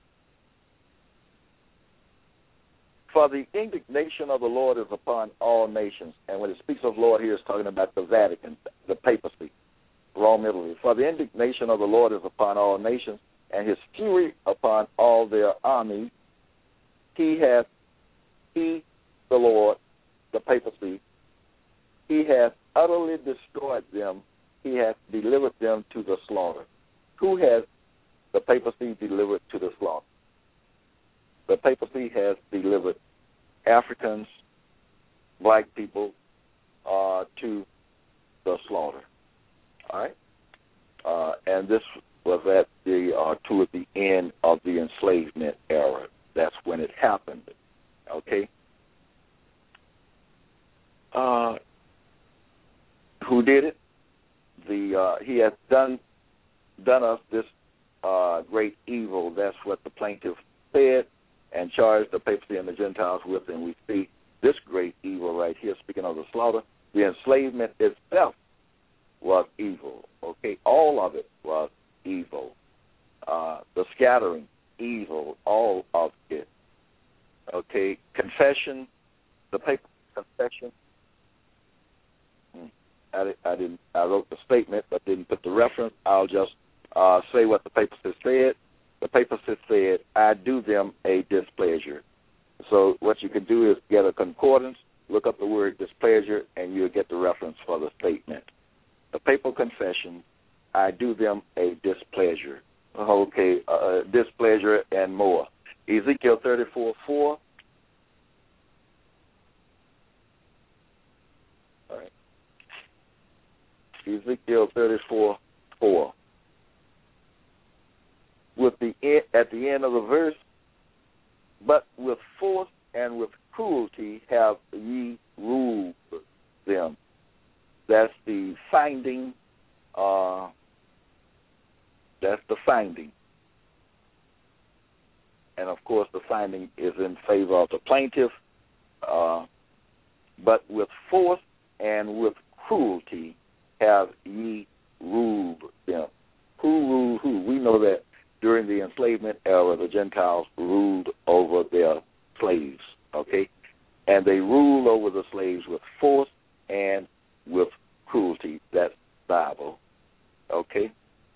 For the indignation of the Lord is upon all nations. And when it speaks of Lord here, it's talking about the Vatican, the papacy, Rome, Italy. For the indignation of the Lord is upon all nations, and his fury upon all their armies. The Lord, the papacy, he hath utterly destroyed them. He hath delivered them to the slaughter. Who has the papacy delivered to the slaughter? The papacy has delivered Africans, black people, to the slaughter. All right? And this was at toward the end of the enslavement era. That's when it happened. Okay? Who did it? He has done us this great evil. That's what the plaintiff said and charged the papacy and the Gentiles with, and we see this great evil right here, speaking of the slaughter. The enslavement itself was evil, okay? All of it was evil. The scattering, evil, all of it. Okay, confession, the paper confession. I wrote the statement but didn't put the reference. I'll just say what the papacy said. The papacy said, I do them a displeasure. So what you can do is get a concordance, look up the word displeasure, and you'll get the reference for the statement. The papal confession, I do them a displeasure. Okay, displeasure and more. Ezekiel 34:4. All right. Ezekiel 34:4. At the end of the verse, but with force and with cruelty have ye ruled them. That's the finding. That's the finding. And, of course, the finding is in favor of the plaintiff. But with force and with cruelty have ye ruled them. Who ruled who? We know that during the enslavement era, the Gentiles ruled over their slaves, okay? And they ruled over the slaves with force and with cruelty. That's Bible, okay?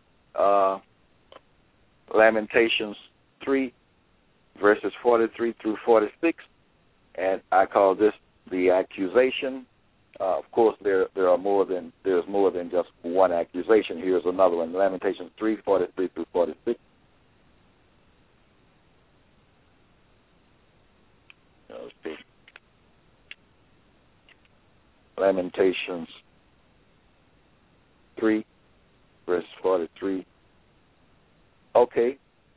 Lamentations 3, verses 43 through 46, and I call this the accusation. Of course, there's more than just one accusation. Here's another one: Lamentations 3, 43 through 46. Okay. Lamentations 3, verse 43. Okay.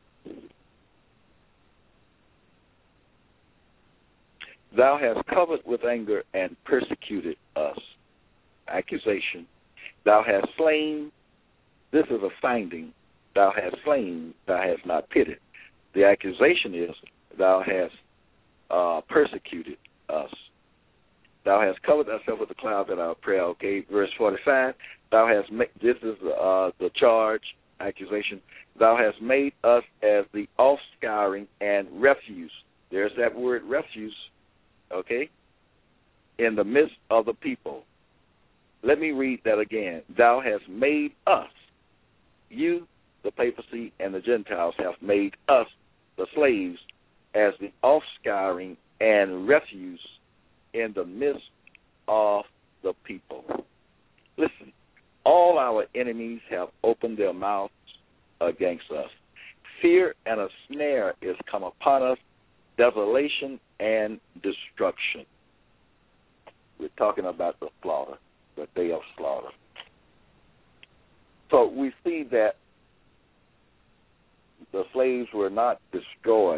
Thou hast covered with anger and persecuted us. Accusation. Thou hast slain. This is a finding. Thou hast slain. Thou hast not pitied. The accusation is thou hast persecuted us. Thou hast covered thyself with the cloud at our prayer. Okay, verse 45. Thou hast made. This is the charge, accusation. Thou hast made us as the offscouring and refuse. There's that word refuse. Okay? In the midst of the people. Let me read that again. Thou hast made us, you, the papacy, and the Gentiles have made us, the slaves, as the offscouring and refuse in the midst of the people. Listen, all our enemies have opened their mouths against us. Fear and a snare is come upon us, desolation and destruction. We're talking about the slaughter, the day of slaughter. So we see that the slaves were not destroyed,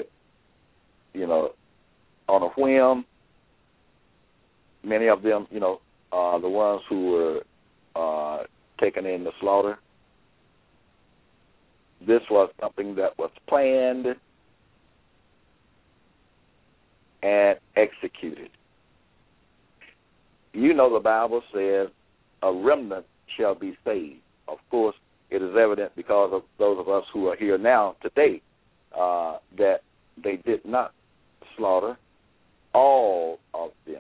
on a whim. Many of them, the ones who were taken in the slaughter, this was something that was planned and executed. The Bible says a remnant shall be saved. Of course, it is evident because of those of us who are here now today that they did not slaughter all of them.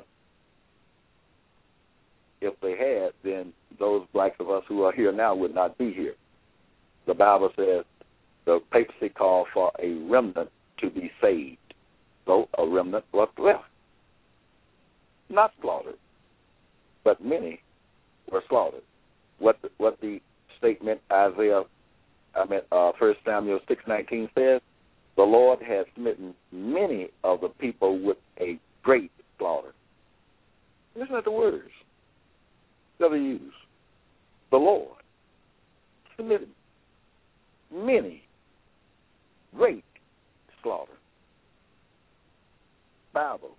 If they had, then those blacks of us who are here now would not be here. The Bible says the papacy called for a remnant to be saved. So a remnant was left. Not slaughtered, but many were slaughtered. What the statement 1 Samuel 6:19 says, the Lord has smitten many of the people with a great slaughter. Listen to the words that are used. The Lord smitten many great slaughter. Bible.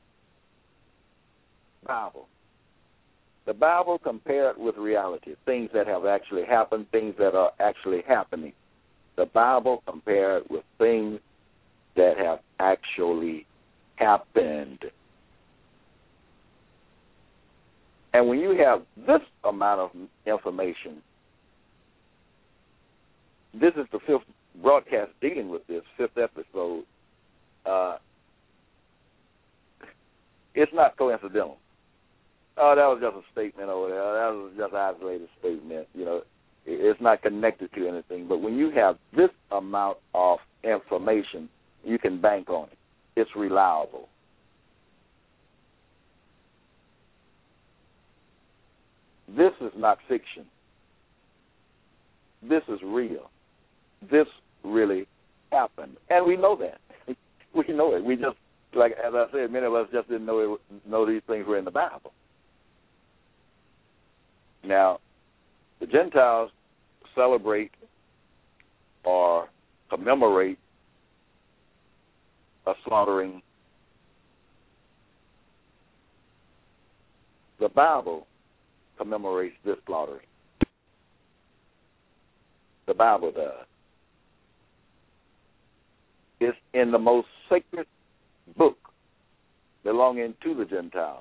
The Bible compared with reality, things that have actually happened, things that are actually happening. The Bible compared with things that have actually happened. And when you have this amount of information, this is the fifth broadcast dealing with this, fifth episode. It's not coincidental. Oh, that was just a statement over there. That was just an isolated statement. It's not connected to anything. But when you have this amount of information, you can bank on it. It's reliable. this is not fiction. This is real. This really happened. And we know that. We know it. We just, like as I said, many of us just didn't know these things were in the Bible. Now, the Gentiles celebrate or commemorate a slaughtering. The Bible commemorates this slaughtering. The Bible does. It's in the most sacred book belonging to the Gentiles.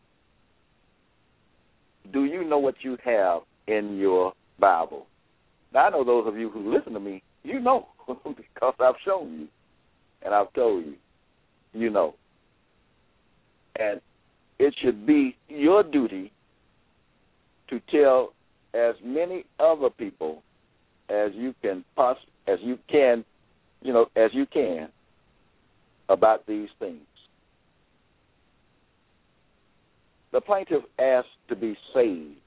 Do you know what you have in your Bible? Now, I know those of you who listen to me, you know, because I've shown you and I've told you, you know. And it should be your duty to tell as many other people as you can about these things. The plaintiff asked to be saved.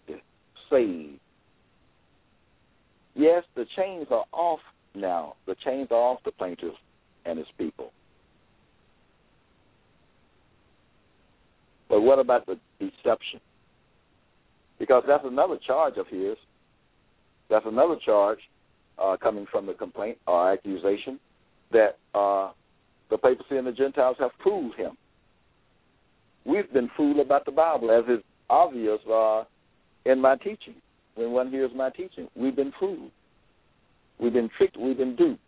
Yes, the chains are off now. The chains are off the plaintiff and his people. But what about the deception? Because that's another charge of his. That's another charge coming from the complaint or accusation that the papacy and the Gentiles have fooled him. We've been fooled about the Bible, as is obvious in my teaching. When one hears my teaching, we've been fooled. We've been tricked. We've been duped.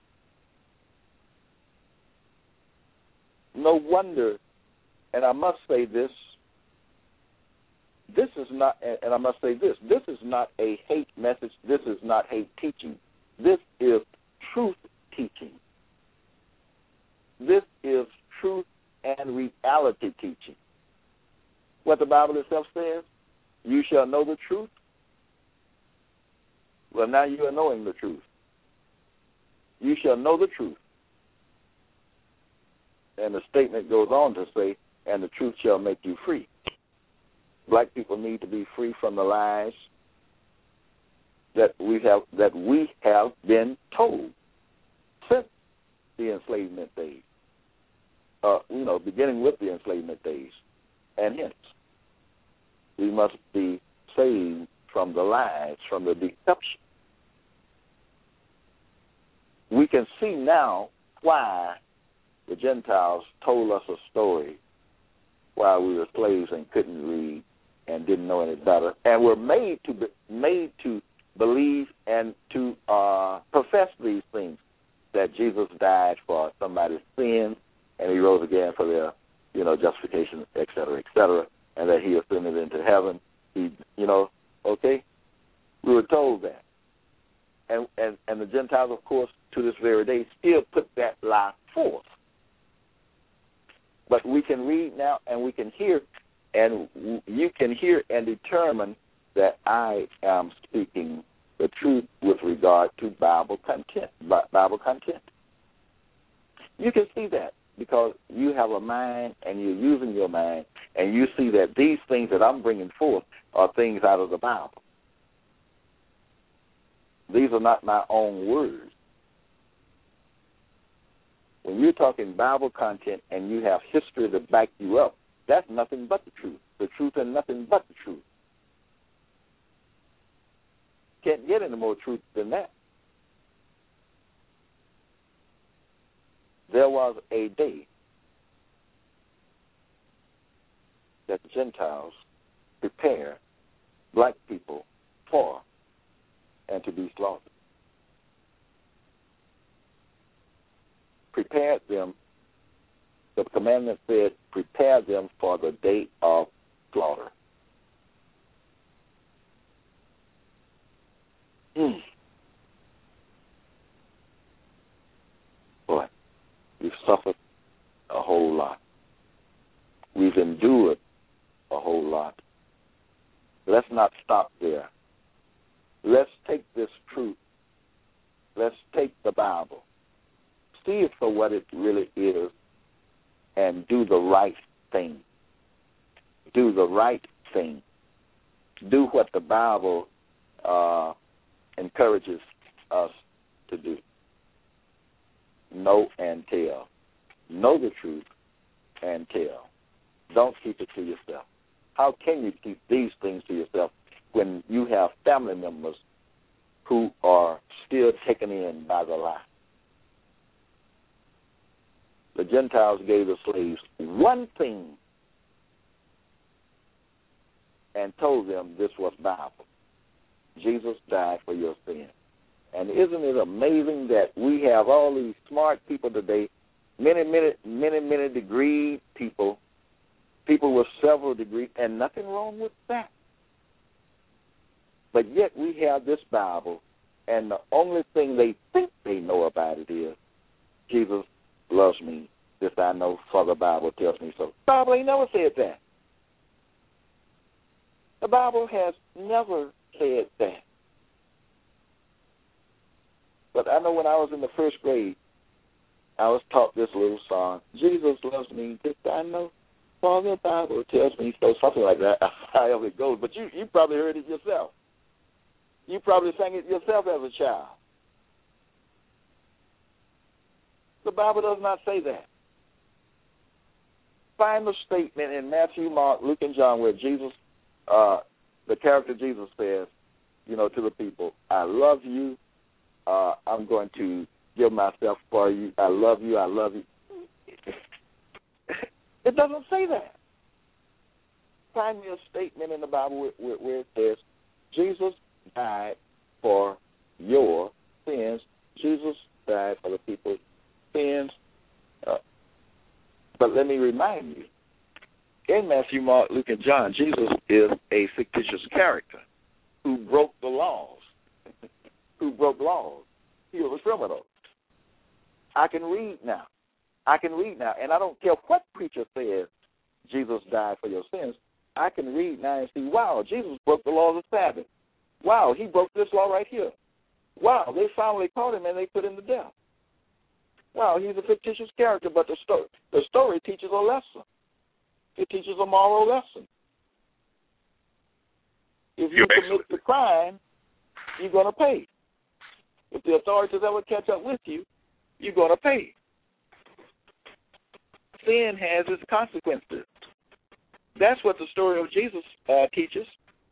No wonder, and I must say this is not, and I must say this is not a hate message. This is not hate teaching. This is truth teaching. This is truth and reality teaching. What the Bible itself says, you shall know the truth. Well, now you are knowing the truth. You shall know the truth. And the statement goes on to say, and the truth shall make you free. Black people need to be free from the lies that we have been told since the enslavement days. Beginning with the enslavement days, and hence we must be saved from the lies, from the deception. We can see now why the Gentiles told us a story while we were slaves and couldn't read and didn't know any better, and were made to believe and to profess these things, that Jesus died for somebody's sins and he rose again for their, justification, et cetera, and that he ascended into heaven. We were told that. And the Gentiles, of course, to this very day, still put that lie forth. But we can read now and we can hear, and you can hear and determine that I am speaking the truth with regard to Bible content. You can see that because you have a mind and you're using your mind, and you see that these things that I'm bringing forth are things out of the Bible. These are not my own words. When you're talking Bible content and you have history to back you up, that's nothing but the truth and nothing but the truth. Can't get any more truth than that. There was a day that the Gentiles prepared black people for and to be slaughtered. Prepared them, the commandment said, prepare them for the day of slaughter. Boy, we've suffered a whole lot. We've endured a whole lot. Let's not stop there. Let's take this truth. Let's take the Bible. See it for what it really is and do the right thing. Do the right thing. do what the Bible encourages us to do. Know and tell. Know the truth and tell. Don't keep it to yourself. How can you keep these things to yourself when you have family members who are still taken in by the lie? The Gentiles gave the slaves one thing and told them this was Bible. Jesus died for your sin. And isn't it amazing that we have all these smart people today, many degree people with several degrees, and nothing wrong with that. But yet we have this Bible, and the only thing they think they know about it is Jesus loves me. This I know, for the Bible tells me so. The Bible ain't never said that. The Bible has never said that. But I know when I was in the first grade, I was taught this little song, Jesus loves me, this I know, for the Bible tells me so, something like that, however it goes. But you probably heard it yourself. You probably sang it yourself as a child. The Bible does not say that. Find the statement in Matthew, Mark, Luke, and John where Jesus, the character Jesus says, to the people, I love you. I'm going to give myself for you. I love you. I love you. It doesn't say that. Find me a statement in the Bible where it says, Jesus died for your sins. Jesus died for the people's sins. But let me remind you, in Matthew, Mark, Luke, and John, Jesus is a fictitious character who broke the laws. He was a criminal. I can read now. And I don't care what preacher says Jesus died for your sins. I can read now and see, wow, Jesus broke the laws of Sabbath. Wow, he broke this law right here. Wow, they finally caught him and they put him to death. Wow, he's a fictitious character, but the story teaches a lesson. It teaches a moral lesson. If you commit the crime, you're going to pay. If the authorities ever catch up with you, you're going to pay. Sin has its consequences. That's what the story of Jesus teaches.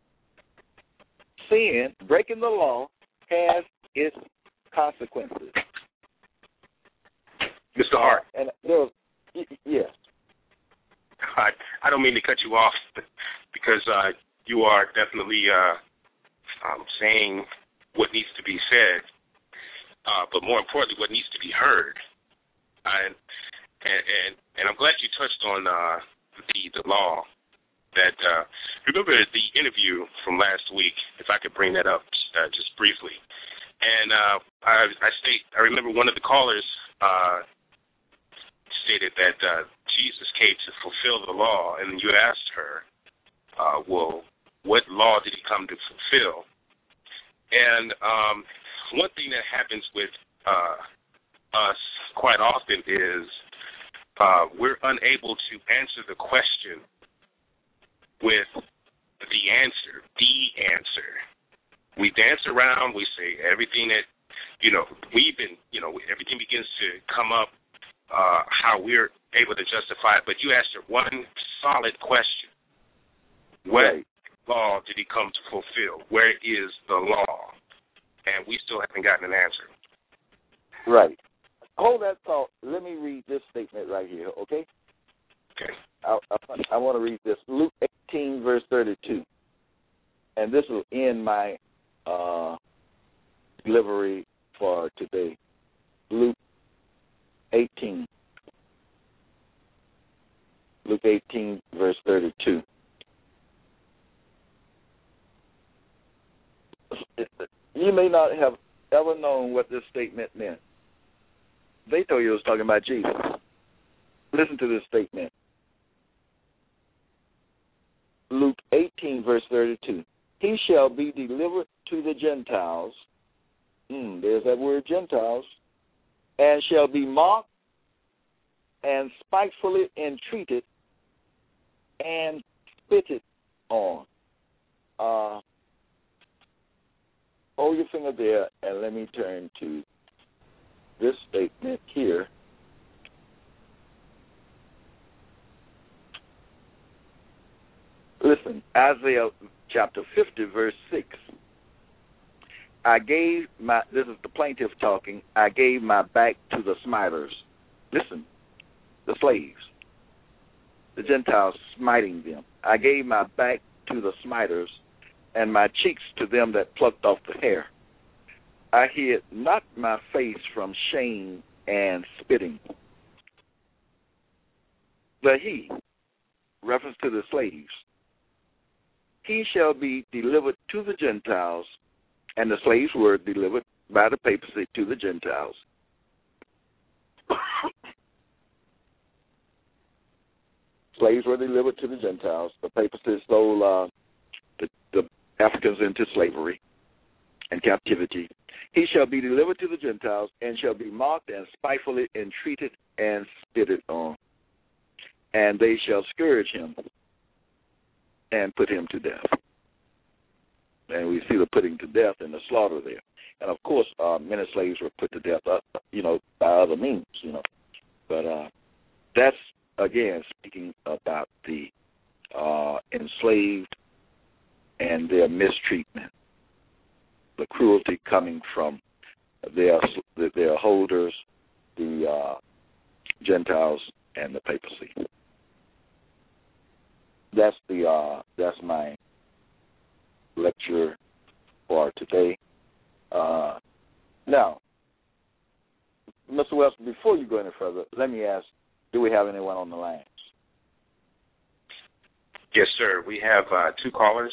Sin, breaking the law, has its consequences. Mr. Hart. Yes. I don't mean to cut you off because you are definitely saying what needs to be said, but more importantly, what needs to be heard. And I'm glad you touched on the law. That remember the interview from last week, if I could bring that up just briefly. And I remember one of the callers stated that Jesus came to fulfill the law, and you asked her, well, what law did he come to fulfill? And one thing that happens with us quite often is we're unable to answer the question with the answer. We dance around, we say everything that, everything begins to come up, how we're able to justify it, but you asked her one solid question. What law did he come to fulfill? Where is the law? And we still haven't gotten an answer. Right. Hold that thought. Let me read this statement right here, okay? Okay. I want to read this. Luke 18, verse 32. And this will end my delivery for today. Luke 18. Luke 18, verse 32. You may not have ever known what this statement meant. They told you it was talking about Jesus. Listen to this statement. Luke 18, verse 32. He shall be delivered to the Gentiles. There's that word Gentiles. And shall be mocked and spitefully entreated and spitted on. hold your finger there, and let me turn to this statement here. Listen, Isaiah chapter 50, verse 6. This is the plaintiff talking, I gave my back to the smiters. Listen, the slaves, the Gentiles smiting them. I gave my back to the smiters, and my cheeks to them that plucked off the hair. I hid not my face from shame and spitting. But he, reference to the slaves, he shall be delivered to the Gentiles, and the slaves were delivered by the papacy to the Gentiles. Slaves were delivered to the Gentiles. The papacy sold the Africans into slavery and captivity. He shall be delivered to the Gentiles and shall be mocked and spitefully entreated and spitted on. And they shall scourge him and put him to death. And we see the putting to death and the slaughter there. And, of course, many slaves were put to death, by other means, But that's, again, speaking about the enslaved and their mistreatment, the cruelty coming from their holders, the Gentiles, and the papacy. That's my lecture for today. Now, Mr. Wells, before you go any further, let me ask, do we have anyone on the line? Yes, sir. We have 2 callers.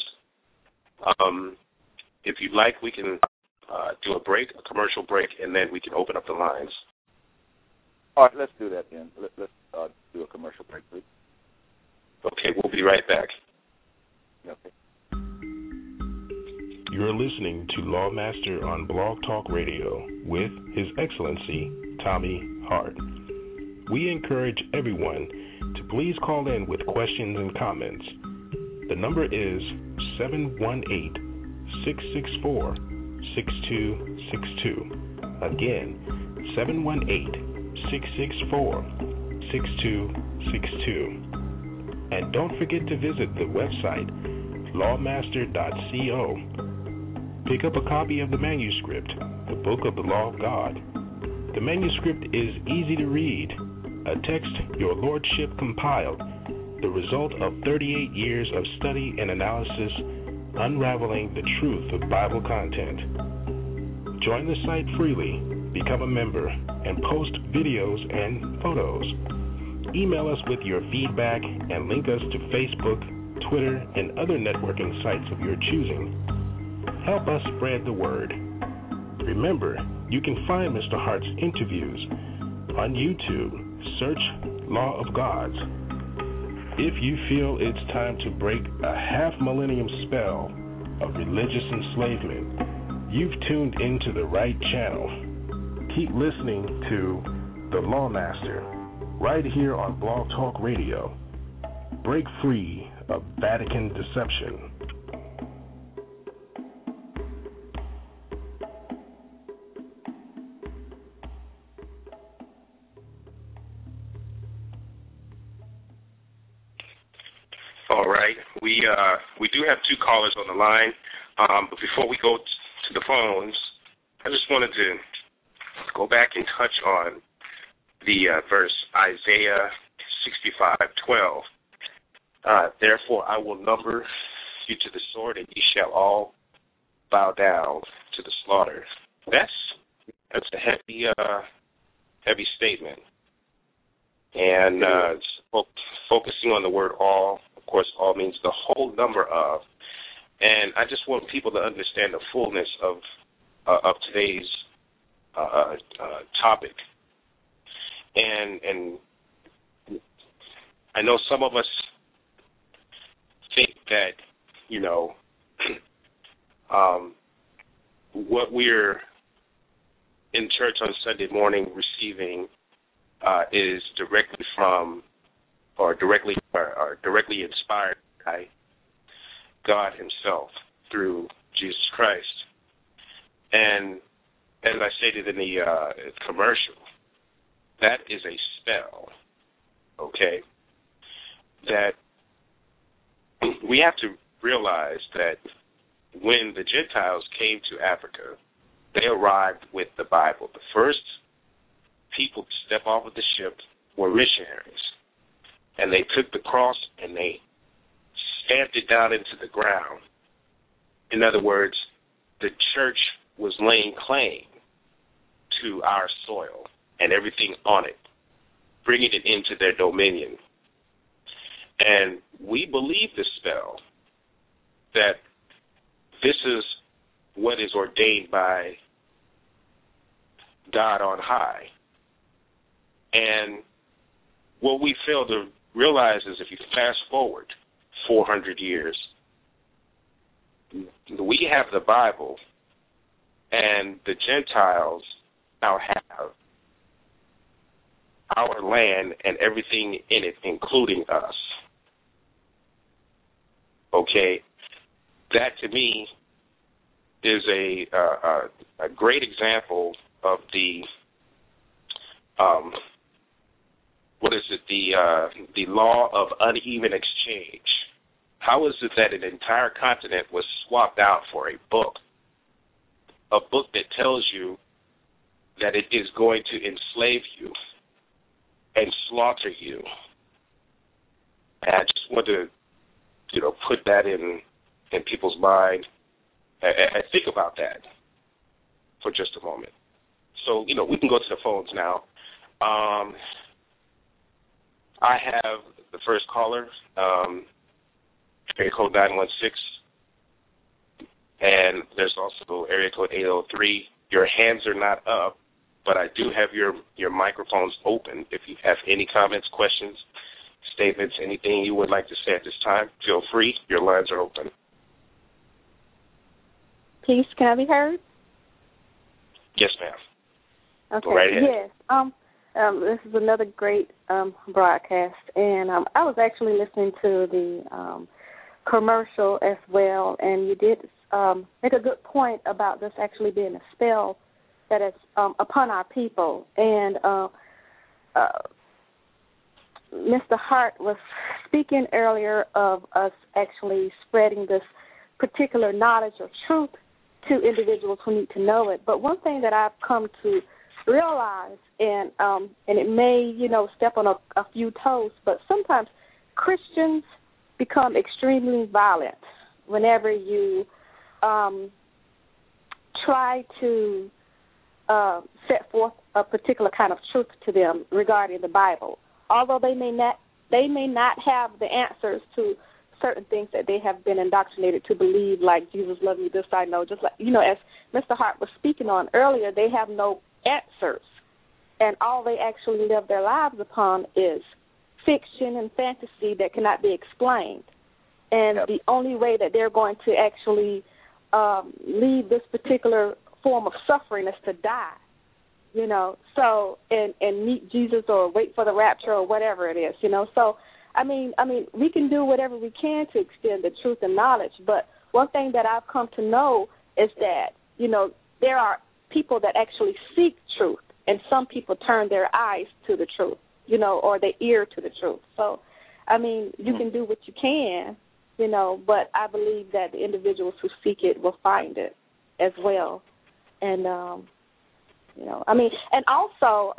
If you'd like, we can do a commercial break, and then we can open up the lines. All right, let's do that then. Let's do a commercial break, please. Okay, we'll be right back. Okay. You're listening to Lawmaster on Blog Talk Radio with His Excellency Tommy Hart. We encourage everyone to please call in with questions and comments. The number is 718-664-6262. Again, 718-664-6262. And don't forget to visit the website, lawmaster.co. Pick up a copy of the manuscript, the Book of the Law of God. The manuscript is easy to read, a text your lordship compiled, the result of 38 years of study and analysis, unraveling the truth of Bible content. Join the site freely, become a member, and post videos and photos. Email us with your feedback and link us to Facebook, Twitter, and other networking sites of your choosing. Help us spread the word. Remember, you can find Mr. Hart's interviews on YouTube. Search Law of Gods. If you feel it's time to break a half-millennium spell of religious enslavement, you've tuned into the right channel. Keep listening to The Lawmaster right here on Blog Talk Radio. Break free of Vatican deception. All right. We do have 2 callers on the line. But before we go to the phones, I just wanted to go back and touch on the verse Isaiah 65:12. Therefore, I will number you to the sword, and ye shall all bow down to the slaughter. That's a heavy statement, and focusing on the word all. Of course, all means the whole number of, and I just want people to understand the fullness of today's topic. And I know some of us think that, what we're in church on Sunday morning receiving is directly from or directly inspired by God himself through Jesus Christ. And as I stated in the commercial, that is a spell, okay, that we have to realize that when the Gentiles came to Africa, they arrived with the Bible. The first people to step off of the ship were missionaries, and they took the cross and they stamped it down into the ground. In other words, the church was laying claim to our soil and everything on it, bringing it into their dominion. And we believe the spell that this is what is ordained by God on high. And what we fail to realize is if you fast forward 400 years, we have the Bible, and the Gentiles now have our land and everything in it, including us. Okay? That, to me, is a great example of the the law of uneven exchange. How is it that an entire continent was swapped out for a book that tells you that it is going to enslave you and slaughter you? And I just want to, put that in people's mind. I think about that for just a moment. So, we can go to the phones now. I have the first caller, area code 916, and there's also area code 803. Your hands are not up, but I do have your microphones open. If you have any comments, questions, statements, anything you would like to say at this time, feel free. Your lines are open. Peace, can I be heard? Yes, ma'am. Okay. Go right ahead. Yes. This is another great broadcast, and I was actually listening to the commercial as well, and you did make a good point about this actually being a spell that is upon our people. And Mr. Hart was speaking earlier of us actually spreading this particular knowledge or truth to individuals who need to know it. But one thing that I've come to realize, and it may, step on a few toes, but sometimes Christians become extremely violent whenever you try to set forth a particular kind of truth to them regarding the Bible. Although they may not have the answers to certain things that they have been indoctrinated to believe, like Jesus loved me, this I know. Just like, as Mr. Hart was speaking on earlier, they have no answers, and all they actually live their lives upon is fiction and fantasy that cannot be explained. And the only way that they're going to actually leave this particular form of suffering is to die, so and meet Jesus or wait for the rapture or whatever it is, So, I mean, we can do whatever we can to extend the truth and knowledge, but one thing that I've come to know is that, there are people that actually seek truth, and some people turn their eyes to the truth, or their ear to the truth. So, I mean, you can do what you can, but I believe that the individuals who seek it will find it as well. And, and also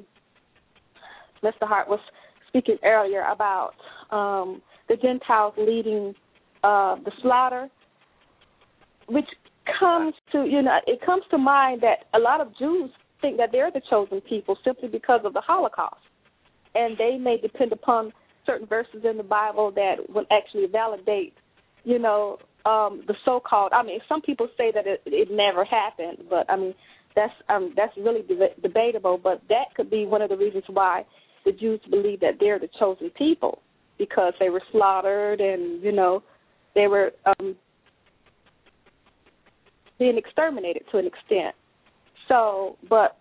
Mr. Hart was speaking earlier about the Gentiles leading the slaughter, which comes to, it comes to mind that a lot of Jews think that they're the chosen people simply because of the Holocaust. And they may depend upon certain verses in the Bible that will actually validate, the so-called, some people say that it never happened, but, that's really debatable, but that could be one of the reasons why the Jews believe that they're the chosen people, because they were slaughtered and, they were being exterminated to an extent. So, but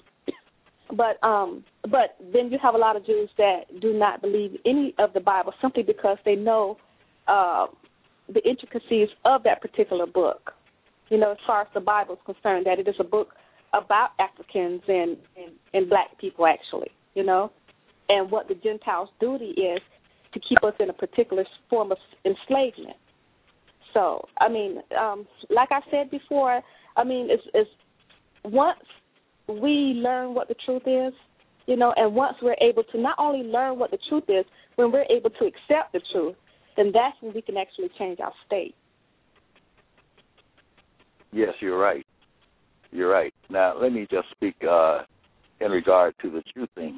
then you have a lot of Jews that do not believe any of the Bible simply because they know the intricacies of that particular book. You know, as far as the Bible is concerned, that it is a book about Africans and black people, actually, you know, and what the Gentiles' duty is to keep us in a particular form of enslavement. So, I mean, like I said before, I mean, it's once we learn what the truth is, you know, and once we're able to not only learn what the truth is, when we're able to accept the truth, then that's when we can actually change our state. Yes, you're right. You're right. Now, let me just speak in regard to the Jew thing.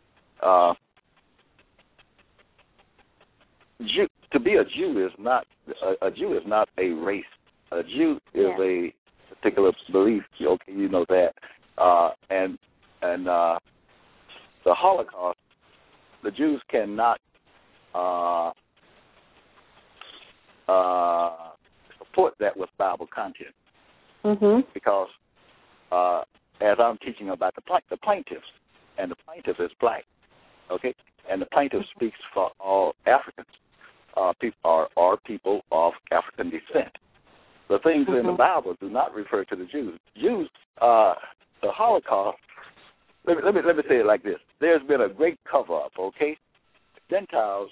To be a Jew is not a race. A Jew is a particular belief. Okay, you know that. And the Holocaust, the Jews cannot support that with Bible content. Mm-hmm. Because as I'm teaching about the plaintiffs, and the plaintiff is black, okay, and the plaintiff speaks for all Africans, people of African descent. The things in the Bible do not refer to the Jews. Jews, the Holocaust. Let me say it like this: there's been a great cover-up. Okay, Gentiles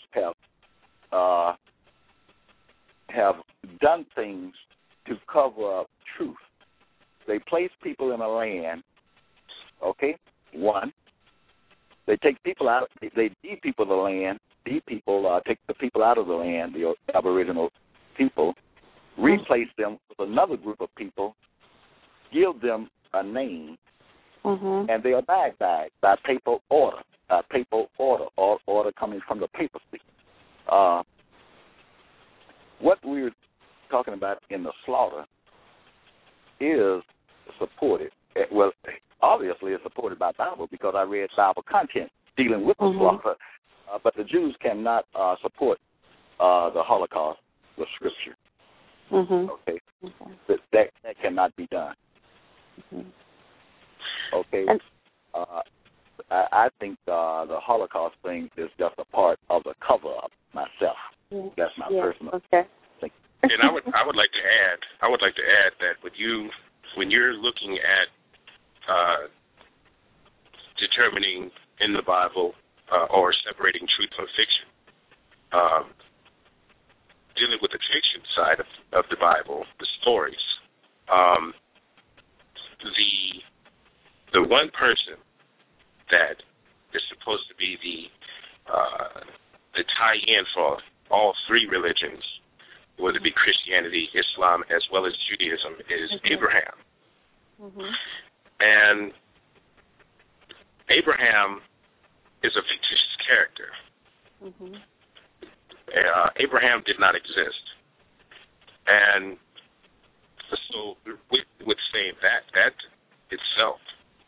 have done things to cover up truth. They place people in a land, okay, one. They take people out, they deed people the land, take the people out of the land, the Aboriginal people, replace them with another group of people, give them a name, and they abide by papal order, order coming from the papacy. What we're talking about in the slaughter is supported. Well, obviously it's supported by Bible because I read Bible content dealing with the slaughter, but the Jews cannot support the Holocaust with Scripture. Okay, that cannot be done. Okay, I think the Holocaust thing is just a part of the cover-up myself. That's my personal thing. And I would like to add that when you're looking at determining in the Bible or separating truth from fiction, dealing with the fiction side of the Bible, the stories, the one person that is supposed to be the tie-in for all three religions, whether it be Christianity, Islam, as well as Judaism, is Abraham. And Abraham is a fictitious character. Abraham did not exist. And so with saying that itself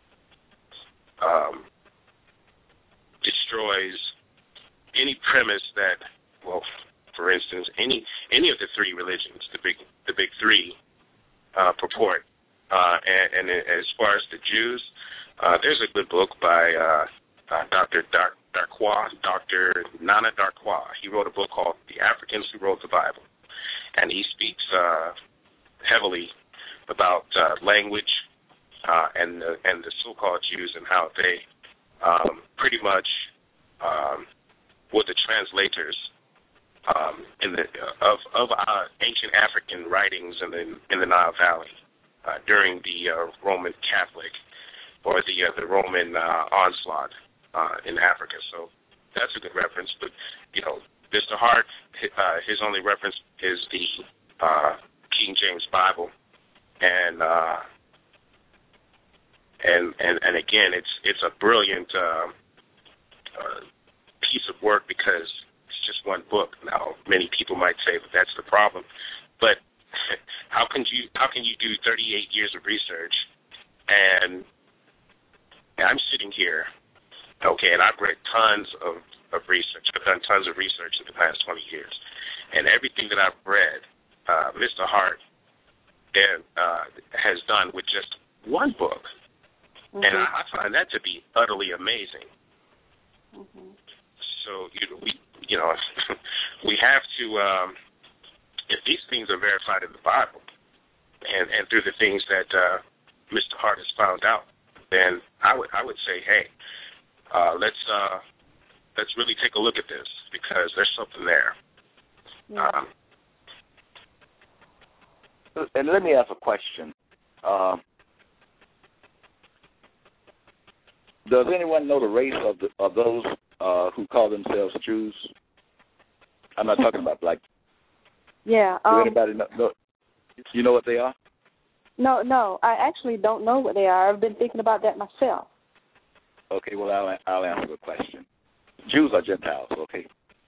destroys any premise that, well, for instance, any of the three religions, the big three, purport. And as far as the Jews, there's a good book by Dr. Nana Darkwa. He wrote a book called The Africans Who Wrote the Bible, and he speaks heavily about language and the so-called Jews and how they pretty much were the translators of ancient African writings in the Nile Valley during the Roman Catholic or the Roman onslaught in Africa. So that's a good reference. But Mr. Hart, his only reference is the King James Bible, and again, it's a brilliant piece of work because it's just one book. Now, many people might say that that's the problem, but how can you do 38 years of research and I'm sitting here, okay, and I've read tons of research. I've done tons of research in the past 20 years, and everything that I've read, Mr. Hart has done with just one book, and I find that to be utterly amazing. So we have to, if these things are verified in the Bible, and through the things that Mr. Hart has found out, then I would say, hey, let's really take a look at this, because there's something there. Yeah. And let me ask a question. Does anyone know the race of those who call themselves Jews? I'm not talking about like. Yeah. Does anybody know? You know what they are? No. I actually don't know what they are. I've been thinking about that myself. Okay. Well, I'll answer the question. Jews are Gentiles. Okay.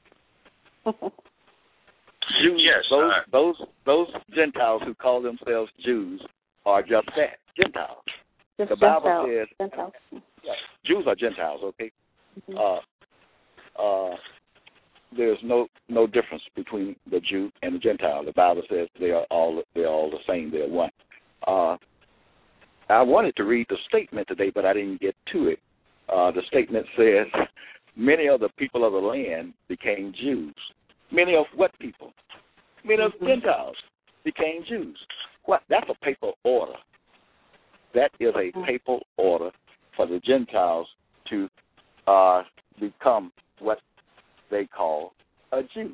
Jews. Yes. Those Gentiles who call themselves Jews are just that, Gentiles. Just the Bible Gentiles. says Jews are Gentiles. Okay. Mm-hmm. There's no difference between the Jew and the Gentile. The Bible says they're all the same. They're one. I wanted to read the statement today, but I didn't get to it. The statement says, many of the people of the land became Jews. Many of what people? Many of Gentiles became Jews. What? That's a papal order. That is a papal order for the Gentiles to become what they call a Jew.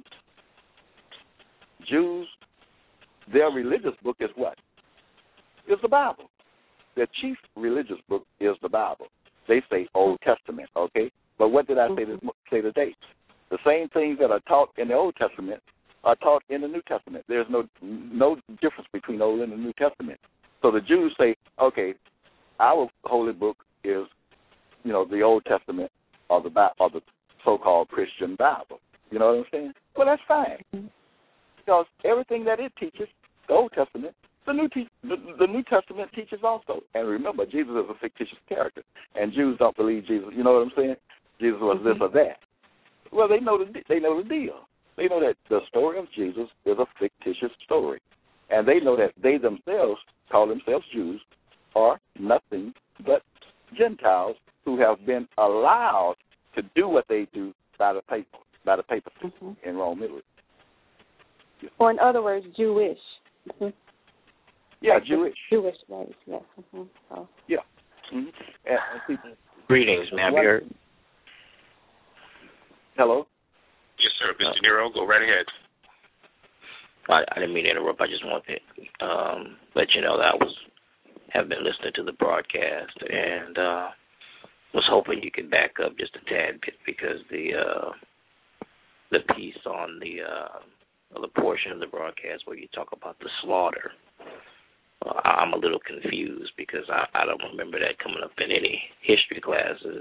Jews, their religious book is what? Is the Bible. Their chief religious book is the Bible. They say Old Testament, okay? But what did I say today? The same things that are taught in the Old Testament are taught in the New Testament. There's no difference between the Old and the New Testament. So the Jews say, okay, our holy book is, the Old Testament or the so-called Christian Bible. You know what I'm saying? Well, that's fine, because everything that it teaches, the Old Testament, the New Testament teaches also. And remember, Jesus is a fictitious character, and Jews don't believe Jesus. You know what I'm saying? Jesus was this or that. Well, they know the deal. They know that the story of Jesus is a fictitious story, and they know that they themselves call themselves Jews are nothing but Gentiles who have been allowed to do what they do by the papacy in Rome, Italy. Or in other words, Jewish. Mm-hmm. Yeah, like Jewish. Jewish race, yes. Mm-hmm. So. Yeah. Mm-hmm. Greetings, may I be heard? Hello? Yes, sir. Mr. Nero, go right ahead. I didn't mean to interrupt. I just wanted to let you know that I have been listening to the broadcast and was hoping you could back up just a tad bit, because the piece on the portion of the broadcast where you talk about the slaughter, I'm a little confused because I don't remember that coming up in any history classes.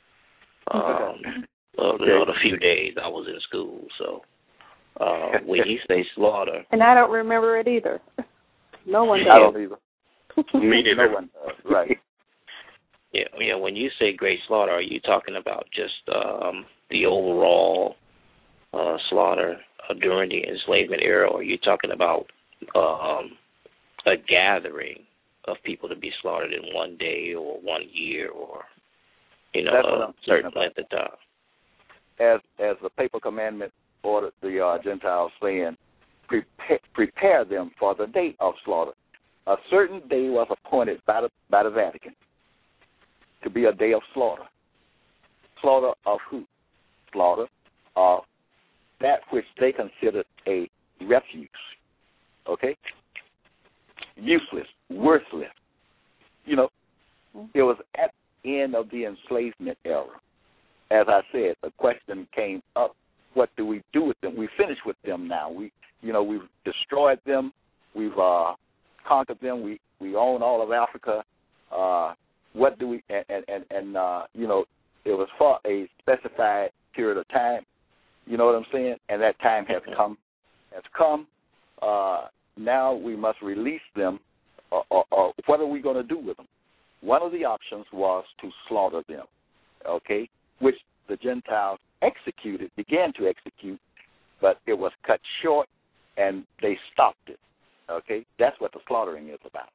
The few days I was in school, so when you say slaughter, and I don't remember it either. No one does. I don't either. Me neither. No one does. Right. Yeah. When you say great slaughter, are you talking about just the overall slaughter during the enslavement era, or are you talking about a gathering of people to be slaughtered in one day or 1 year, or a certain length of time? As the papal commandment ordered the Gentiles, saying, prepare them for the day of slaughter. A certain day was appointed by the Vatican to be a day of slaughter. Slaughter of who? Slaughter of that which they considered a refuse. Okay? Useless, worthless. It was at the end of the enslavement era. As I said, the question came up, what do we do with them? We finished with them now. We've destroyed them. We've conquered them. We own all of Africa. What do we? It was for a specified period of time. You know what I'm saying? And that time has come. Now we must release them. Or what are we going to do with them? One of the options was to slaughter them. Okay. Which the Gentiles began to execute, but it was cut short and they stopped it. Okay? That's what the slaughtering is about.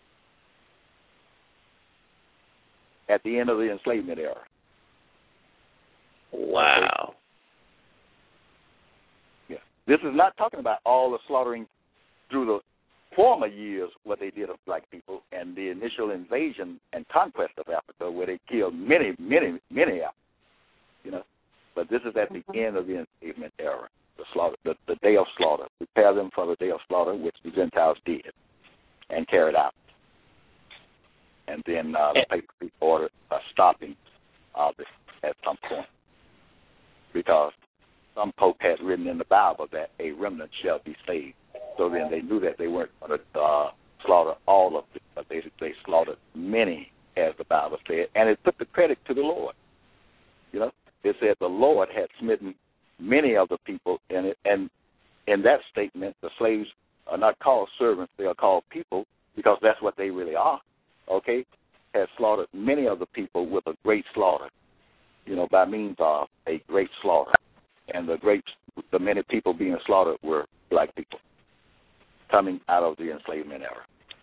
At the end of the enslavement era. Wow. Yeah. This is not talking about all the slaughtering through the former years, what they did of black people, and the initial invasion and conquest of Africa, where they killed many, many, many Africans. You know, but this is at the end of the enslavement era, the slaughter, the day of slaughter. Prepare them for the day of slaughter, which the Gentiles did and carried out. And then the papacy ordered a stopping of it at some point, because some pope had written in the Bible that a remnant shall be saved. So then they knew that they weren't going to slaughter all of it, but they slaughtered many, as the Bible said, and it took the credit to the Lord. You know, it said the Lord had smitten many of the people in it, and in that statement, the slaves are not called servants; they are called people, because that's what they really are. Okay, had slaughtered many of the people with a great slaughter. You know, by means of a great slaughter, and the many people being slaughtered were black people coming out of the enslavement era.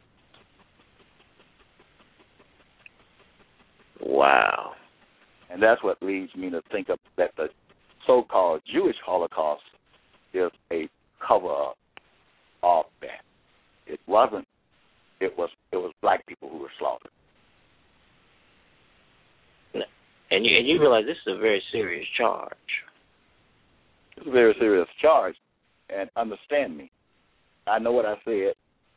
Wow. And that's what leads me to think of that the so-called Jewish Holocaust is a cover-up of that. It wasn't. It was black people who were slaughtered. And you realize this is a very serious charge. It's a very serious charge, and understand me. I know what I said,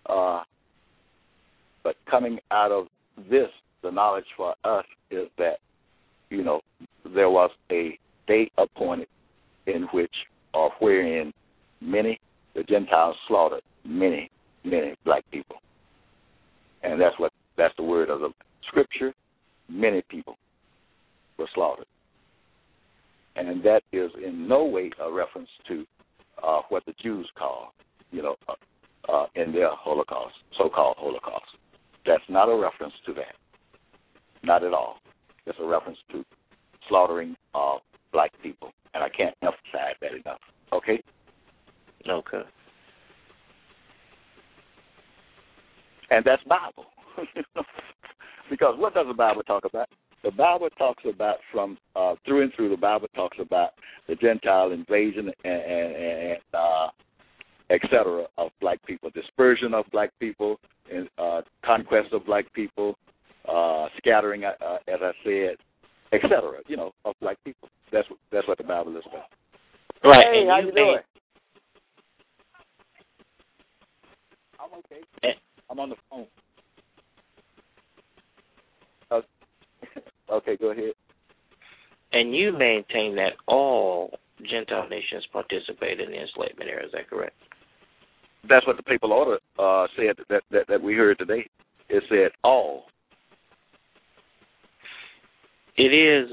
but coming out of this, the knowledge for us is that, you know, there was a date appointed in which or wherein the Gentiles slaughtered many, many black people. And that's the word of the scripture. Many people were slaughtered. And that is in no way a reference to what the Jews call, you know, in their Holocaust, so-called Holocaust. That's not a reference to that. Not at all. It's a reference to slaughtering of black people. And I can't emphasize that enough. Okay? Okay. And that's Bible. Because what does the Bible talk about? The Bible talks about through and through. The Bible talks about the Gentile invasion and et cetera, of black people, dispersion of black people, and conquest of black people, scattering, as I said, et cetera, you know, of black people. That's what the Bible is about. Right. Hey, and how you doing? I'm okay. I'm on the phone. Okay, go ahead. And you maintain that all Gentile nations participated in the enslavement era. Is that correct? That's what the papal order said that we heard today. It said all. It is.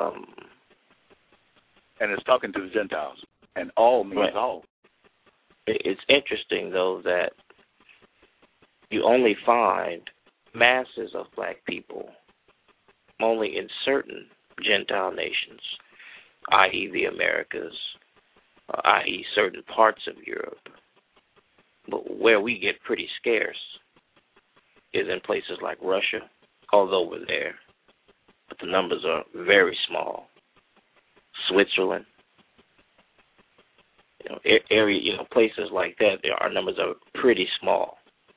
And it's talking to the Gentiles. And all means right. all. It's interesting, though, that you only find masses of black people only in certain Gentile nations, i.e. the Americas, i.e. certain parts of Europe. But where we get pretty scarce is in places like Russia, although we're there, but the numbers are very small. Switzerland, places like that, our numbers are pretty small.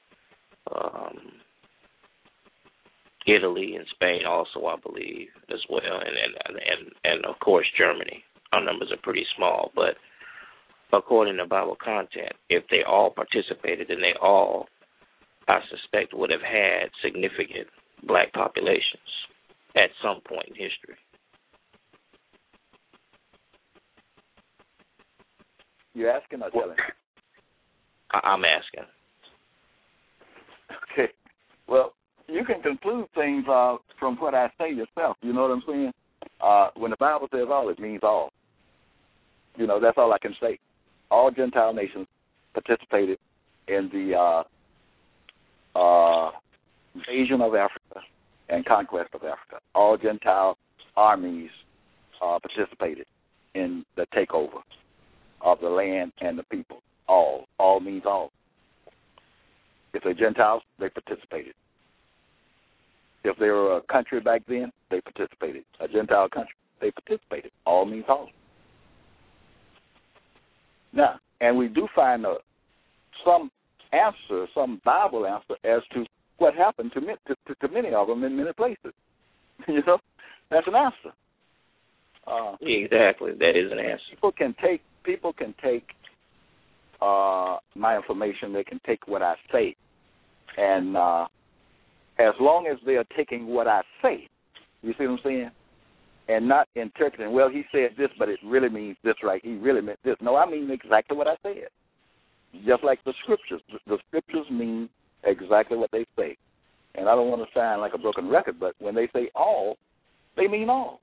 Italy and Spain also, I believe, as well, and of course Germany. Our numbers are pretty small, but according to Bible content, if they all participated, then they all, I suspect, would have had significant black populations at some point in history. You asking or telling? I'm asking. Okay. Well, you can conclude things from what I say yourself. You know what I'm saying? When the Bible says all, it means all. You know, that's all I can say. All Gentile nations participated in the invasion of Africa and conquest of Africa. All Gentile armies participated in the takeover of the land and the people. All. All means all. If they're Gentiles, they participated. If they were a country back then, they participated. A Gentile country, they participated. All means all. Now, And we do find some answer, some Bible answer as to what happened to many of them in many places. You know, that's an answer. Exactly, that is an answer. People can take my information. They can take what I say, and as long as they are taking what I say, you see what I'm saying, and not interpreting. Well, he said this, but it really means this, right? He really meant this. No, I mean exactly what I said. Just like the scriptures. The scriptures mean exactly what they say. And I don't want to sound like a broken record, but when they say all, they mean all.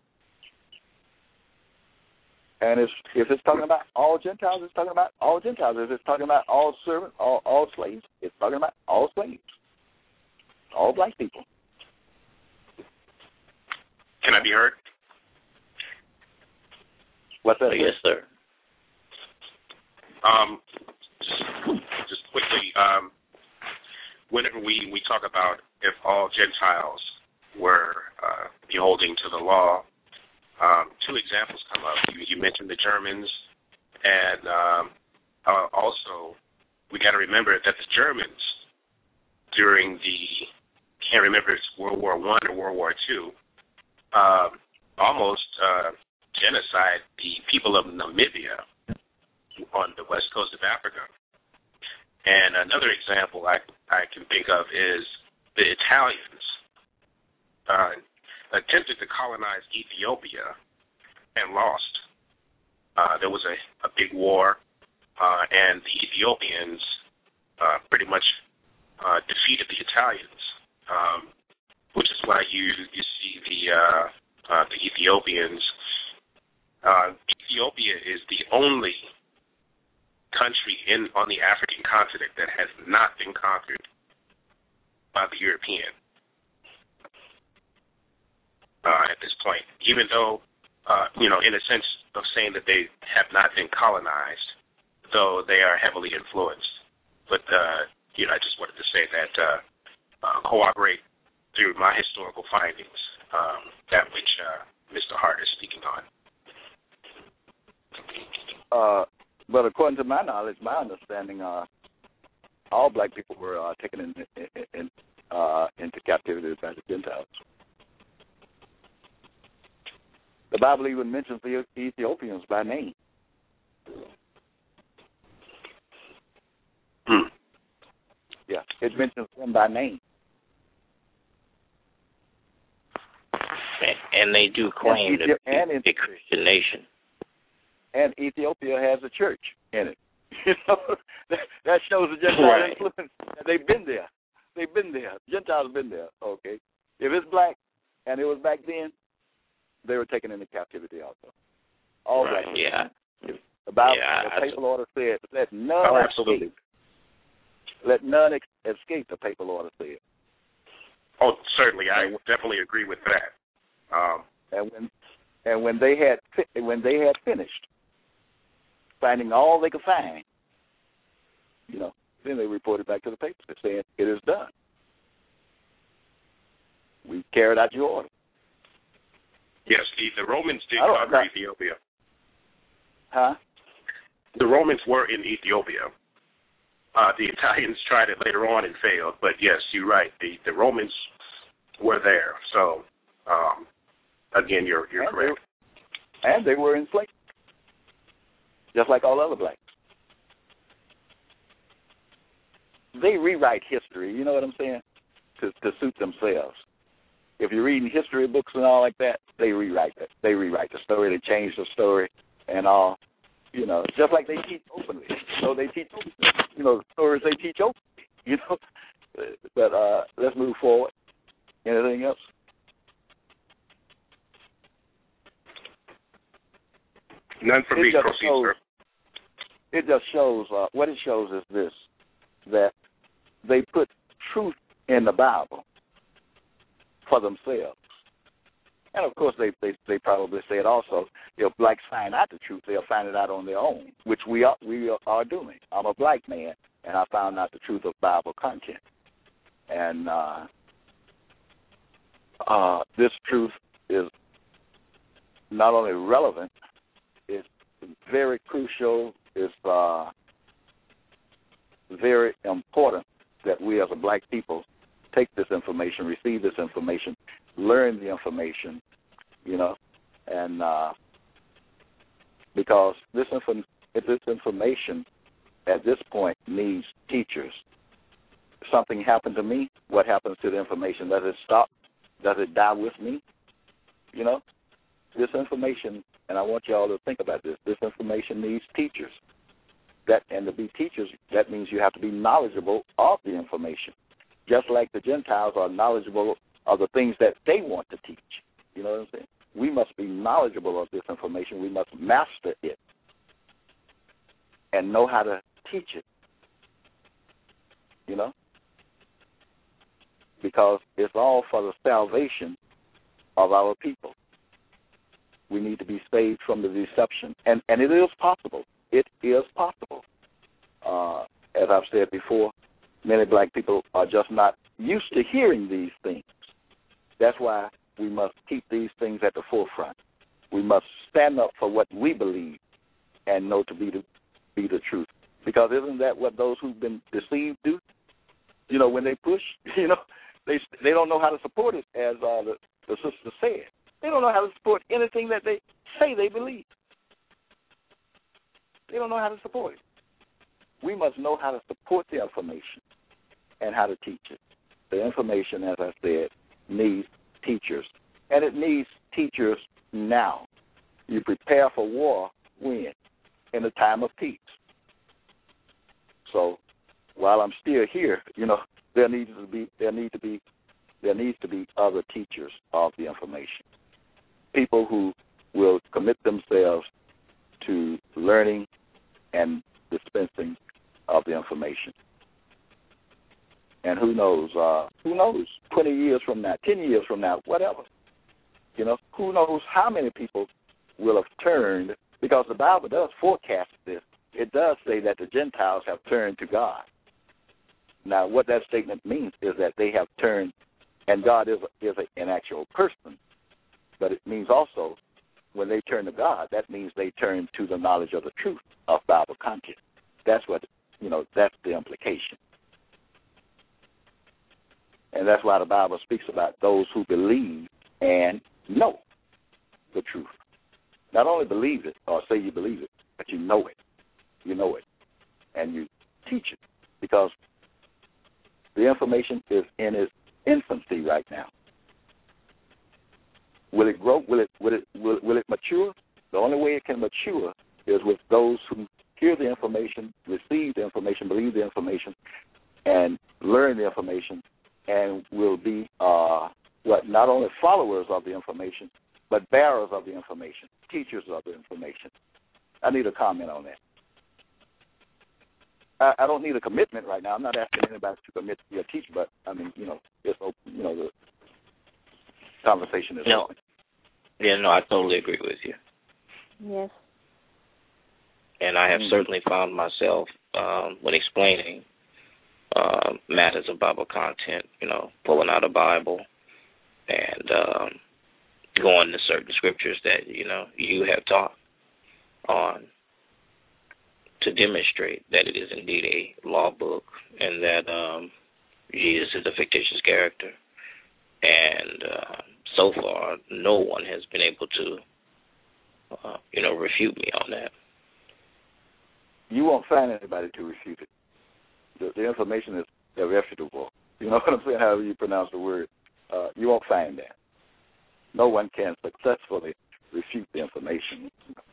And if it's talking about all Gentiles, it's talking about all Gentiles. If it's talking about all servants, all slaves, it's talking about all slaves, all black people. Can I be heard? What's that? Yes, sir. Just quickly, whenever we talk about if all Gentiles were beholding to the law, two examples come up. You mentioned the Germans, and also we got to remember that the Germans during can't remember if it's World War I or World War II, almost genocide the people of Namibia on the west coast of Africa. And another example I can think of is the Italians attempted to colonize Ethiopia and lost. There was a big war, and the Ethiopians pretty much defeated the Italians, which is why you see the Ethiopians. Ethiopia is the only country on the African continent that has not been conquered by the European at this point, even though, in a sense of saying that they have not been colonized, though they are heavily influenced. But, I just wanted to say that cooperate through my historical findings, that which Mr. Hart is speaking on. But according to my knowledge, my understanding, all black people were taken into captivity by the Gentiles. The Bible even mentions the Ethiopians by name. Yeah, it mentions them by name. And they do claim to be a Christian nation. And Ethiopia has a church in it. That shows the Gentile influence. They've been there. Gentiles have been there. Okay. If it's black, and it was back then, they were taken into captivity also. All black. Yeah. The papal order said, let none escape. Let none escape, the papal order said. Oh, certainly. I definitely agree with that. And when they had finished finding all they could find, then they reported back to the papers saying it is done. We carried out your order. Yes, the Romans did conquer Ethiopia. Huh? The Romans were in Ethiopia. The Italians tried it later on and failed, but yes, you're right. The Romans were there. So, again, you're correct. And they were enslaved, just like all other blacks. They rewrite history, you know what I'm saying, to suit themselves. If you're reading history books and all like that, they rewrite it. They rewrite the story. They change the story and all. Just like they teach openly. They teach openly. The stories they teach openly. But let's move forward. Anything else? None for me. Proceed, sir. It just shows, what it shows is this, that they put truth in the Bible for themselves. And, of course, they probably say it also, if blacks find out the truth, they'll find it out on their own, which we are doing. I'm a black man, and I found out the truth of Bible content. And this truth is not only relevant, it's very crucial, it's very important that we as a black people take this information, receive this information, learn the information, and because this information at this point needs teachers. If something happened to me, what happens to the information? Does it stop? Does it die with me? This information, and I want you all to think about this, this information needs teachers. And to be teachers, that means you have to be knowledgeable of the information, just like the Gentiles are knowledgeable of the things that they want to teach. You know what I'm saying? We must be knowledgeable of this information. We must master it and know how to teach it, because it's all for the salvation of our people. We need to be saved from the deception, and it is possible. It is possible. As I've said before, many black people are just not used to hearing these things. That's why we must keep these things at the forefront. We must stand up for what we believe and know to be the truth. Because isn't that what those who've been deceived do? When they push, they don't know how to support it, as the sister said. They don't know how to support anything that they say they believe. They don't know how to support it. We must know how to support the information and how to teach it. The information, as I said, needs teachers, and it needs teachers now. You prepare for war when? In the time of peace. So while I'm still here, there needs to be other teachers of the information. People who will commit themselves to learning and dispensing of the information. And who knows, 20 years from now, 10 years from now, whatever. Who knows how many people will have turned, because the Bible does forecast this. It does say that the Gentiles have turned to God. Now, what that statement means is that they have turned, and God is an actual person. But it means also, when they turn to God, that means they turn to the knowledge of the truth of Bible content. That's what, that's the implication. And that's why the Bible speaks about those who believe and know the truth. Not only believe it or say you believe it, but you know it. You know it. And you teach it. Because the information is in its infancy right now. Will it grow? Will it mature? The only way it can mature is with those who hear the information, receive the information, believe the information, and learn the information, and will be not only followers of the information, but bearers of the information, teachers of the information. I need a comment on that. I don't need a commitment right now. I'm not asking anybody to commit to be a teacher, but it's open. The conversation is open. Yeah, no, I totally agree with you. Yes. And I have certainly found myself when explaining matters of Bible content, pulling out a Bible and going to certain scriptures that, you have taught on to demonstrate that it is indeed a law book and that Jesus is a fictitious character. And so far, no one has been able to, refute me on that. You won't find anybody to refute it. The information is irrefutable. You know what I'm saying? However you pronounce the word, you won't find that. No one can successfully refute the information.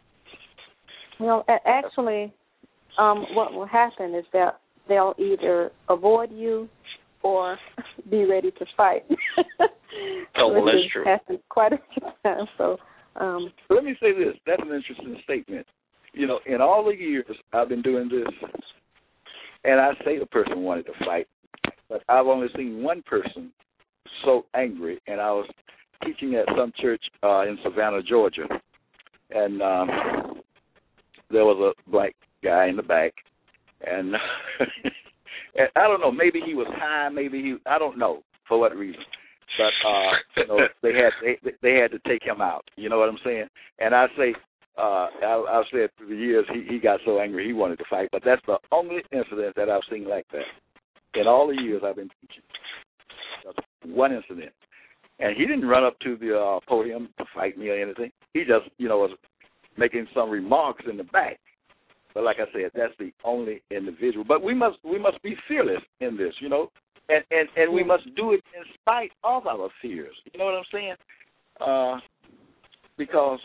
Actually, what will happen is that they'll either avoid you or be ready to fight. Well, that's true. Happened quite a few times. So let me say this. That's an interesting statement. In all the years I've been doing this, and I say the person wanted to fight, but I've only seen one person so angry, and I was teaching at some church in Savannah, Georgia, and there was a black guy in the back, and and I don't know, maybe he was high, I don't know for what reason, but they had to take him out. You know what I'm saying? And I say, I've said through the years he got so angry he wanted to fight, but that's the only incident that I've seen like that in all the years I've been teaching. Just one incident. And he didn't run up to the podium to fight me or anything. He just, was making some remarks in the back. But like I said, that's the only individual. But we must be fearless in this, and we must do it in spite of our fears. You know what I'm saying? Because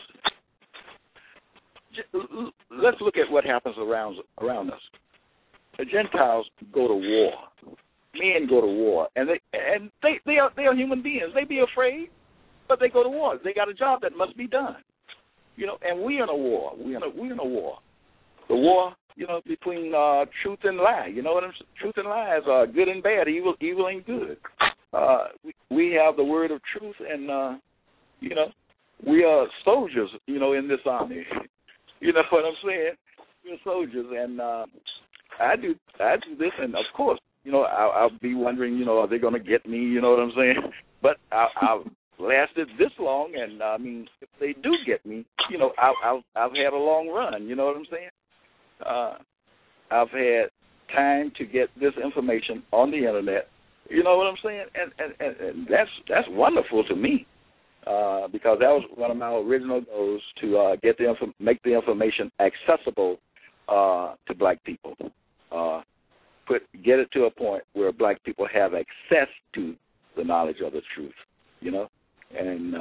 let's look at what happens around us. The Gentiles go to war. Men go to war, and they are human beings. They be afraid, but they go to war. They got a job that must be done, And we're in a war. We're in a war. The war, between truth and lie. You know what I'm saying? Truth and lies are good and bad. Evil and good. We have the word of truth, and we are soldiers. In this army. You know what I'm saying? We're soldiers, and I do this, and of course. I'll be wondering, are they going to get me? You know what I'm saying? But I've lasted this long, and I mean, if they do get me, I've had a long run. You know what I'm saying? I've had time to get this information on the internet. You know what I'm saying? And that's wonderful to me because that was one of my original goals to make the information accessible to black people. Get it to a point where black people have access to the knowledge of the truth, and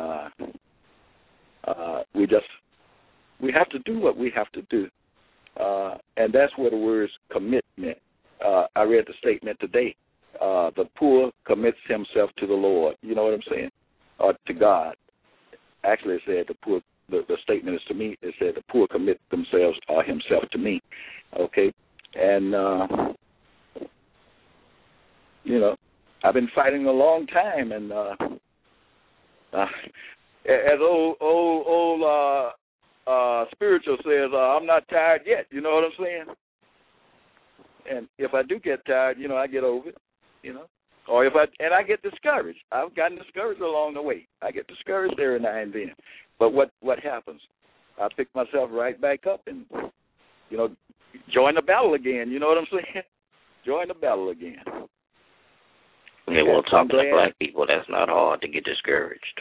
we have to do what we have to do, and that's where the words commitment. I read the statement today. The poor commits himself to the Lord. You know what I'm saying? Or to God. Actually, it said the poor. The statement is to me. It said the poor commit themselves or himself to me. Okay, and. I've been fighting a long time, and as old spiritual says, I'm not tired yet. You know what I'm saying? And if I do get tired, I get over it. Or I get discouraged. I've gotten discouraged along the way. I get discouraged every now and then. But what happens? I pick myself right back up and join the battle again. You know what I'm saying? Join the battle again. Yeah, well, talking to black people, that's not hard to get discouraged.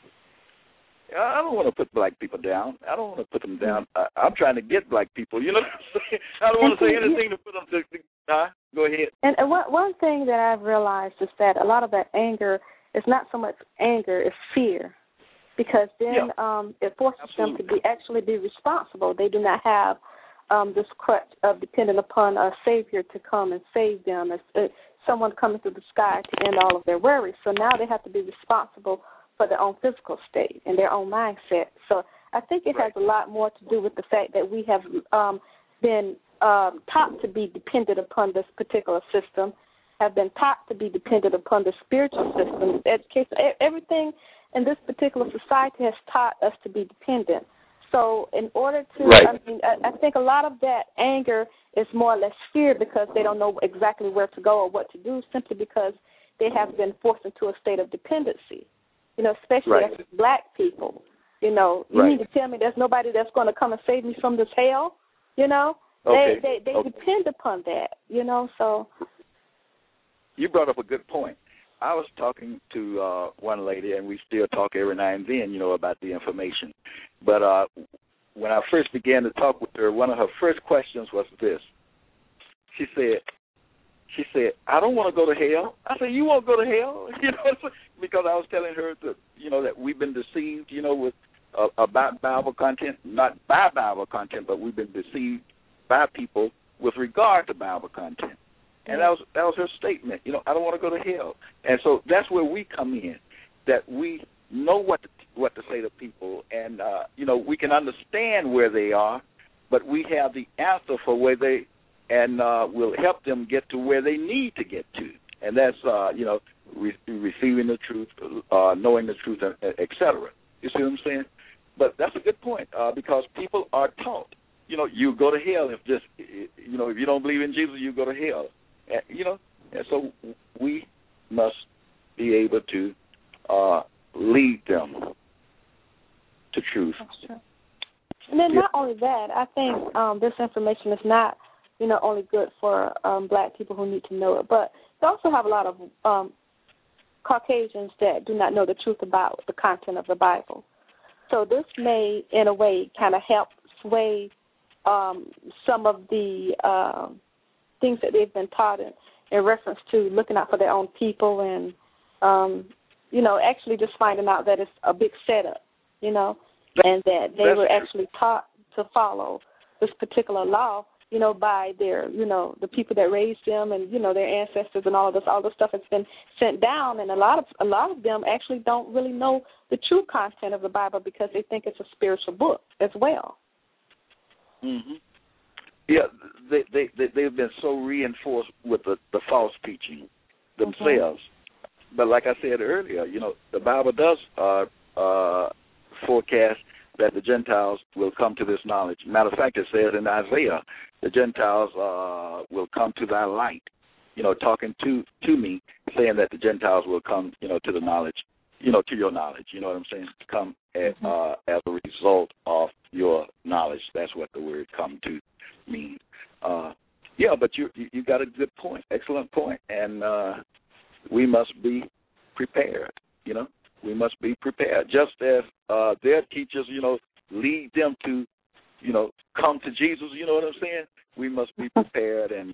I don't want to put black people down. I don't want to put them down. I'm trying to get black people. You know what I'm saying? I don't want to say anything to put them to go ahead. And one thing that I've realized is that a lot of that anger is not so much anger, it's fear. Because then it forces them to actually be responsible. They do not have this crutch of depending upon a Savior to come and save them. It's someone coming through the sky to end all of their worries. So now they have to be responsible for their own physical state and their own mindset. So I think it has a lot more to do with the fact that we have been taught to be dependent upon this particular system, have been taught to be dependent upon the spiritual system, education, everything in this particular society has taught us to be dependent. So in order to, I think a lot of that anger is more or less fear because they don't know exactly where to go or what to do simply because they have been forced into a state of dependency, especially as black people. You need to tell me there's nobody that's going to come and save me from this hell, They depend upon that, so. You brought up a good point. I was talking to one lady, and we still talk every now and then, about the information. But when I first began to talk with her, one of her first questions was this. She said, I don't want to go to hell. I said, you won't go to hell? Because I was telling her that we've been deceived, with about Bible content, not by Bible content, but we've been deceived by people with regard to Bible content. And that was her statement. I don't want to go to hell. And so that's where we come in, that we know what to say to people, and we can understand where they are, but we have the answer for where they, and we'll help them get to where they need to get to, and that's receiving the truth, knowing the truth, et cetera. You see what I'm saying? But that's a good point because people are taught, you go to hell if if you don't believe in Jesus, you go to hell. And so we must be able to lead them to truth. And then not only that, I think this information is not, only good for black people who need to know it, but they also have a lot of Caucasians that do not know the truth about the content of the Bible. So this may, in a way, kind of help sway some of the things that they've been taught in reference to looking out for their own people and, actually just finding out that it's a big setup, and that they were actually taught to follow this particular law, by their, the people that raised them and, their ancestors and all this stuff has been sent down. And a lot of them actually don't really know the true content of the Bible because they think it's a spiritual book as well. Mm-hmm. Yeah, they've been so reinforced with the false teaching themselves. Mm-hmm. But like I said earlier, the Bible does forecast that the Gentiles will come to this knowledge. Matter of fact, it says in Isaiah, the Gentiles will come to thy light, talking to me, saying that the Gentiles will come, to the knowledge, to your knowledge, you know what I'm saying? Come as a result of your knowledge. That's what the word come to means. But you got a good point, excellent point, and we must be prepared, We must be prepared. Just as their teachers, lead them to, come to Jesus, you know what I'm saying? We must be prepared and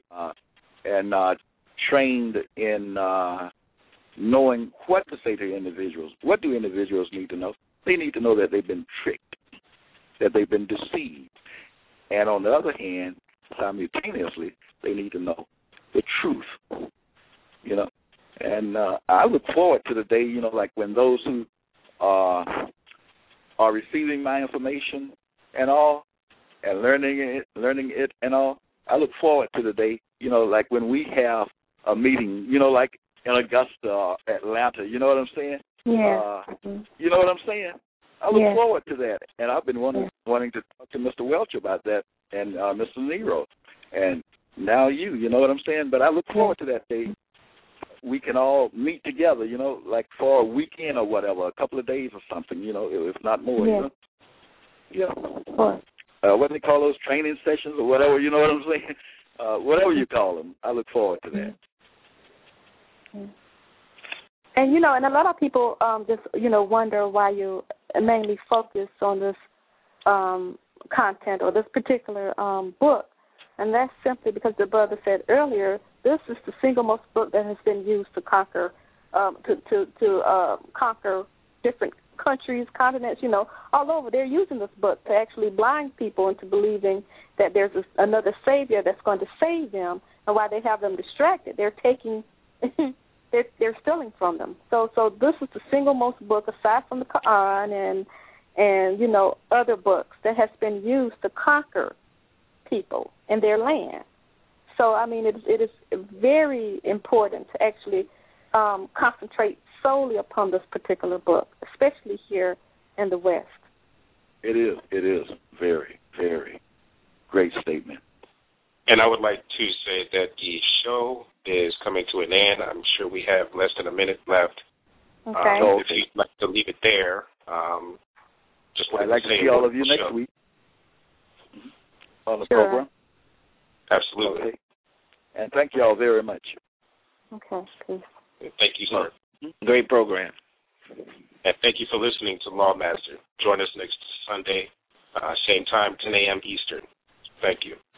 trained in knowing what to say to individuals. What do individuals need to know? They need to know that they've been tricked, that they've been deceived. And on the other hand, simultaneously, they need to know the truth, And I look forward to the day, like when those who are receiving my information and all, and learning it and all, I look forward to the day, like when we have a meeting, like in Augusta or Atlanta, you know what I'm saying? Yeah. You know what I'm saying? I look forward to that. And I've been wanting to talk to Mr. Welch about that and Mr. Nero. And now you know what I'm saying? But I look forward to that day. We can all meet together, like for a weekend or whatever, a couple of days or something, if not more, what they call those training sessions or whatever, you know what I'm saying? Whatever you call them, I look forward to that. And, and a lot of people just, wonder why you mainly focus on this content or this particular book. And that's simply because the brother said earlier, this is the single most book that has been used to conquer conquer different countries, continents, all over. They're using this book to actually blind people into believing that there's another Savior that's going to save them, and while they have them distracted, they're taking, they're stealing from them. So this is the single most book, aside from the Quran and other books, that has been used to conquer people in their land. So, it is very important to actually concentrate solely upon this particular book, especially here in the West. It is very, very great statement. And I would like to say that the show is coming to an end. I'm sure we have less than a minute left. Okay. If you'd like to leave it there, I'd like to see all of you next week on the program. Absolutely. Okay. And thank you all very much. Okay, please. Thank you, sir. Great program. And thank you for listening to Lawmaster. Join us next Sunday, same time, 10 a.m. Eastern. Thank you.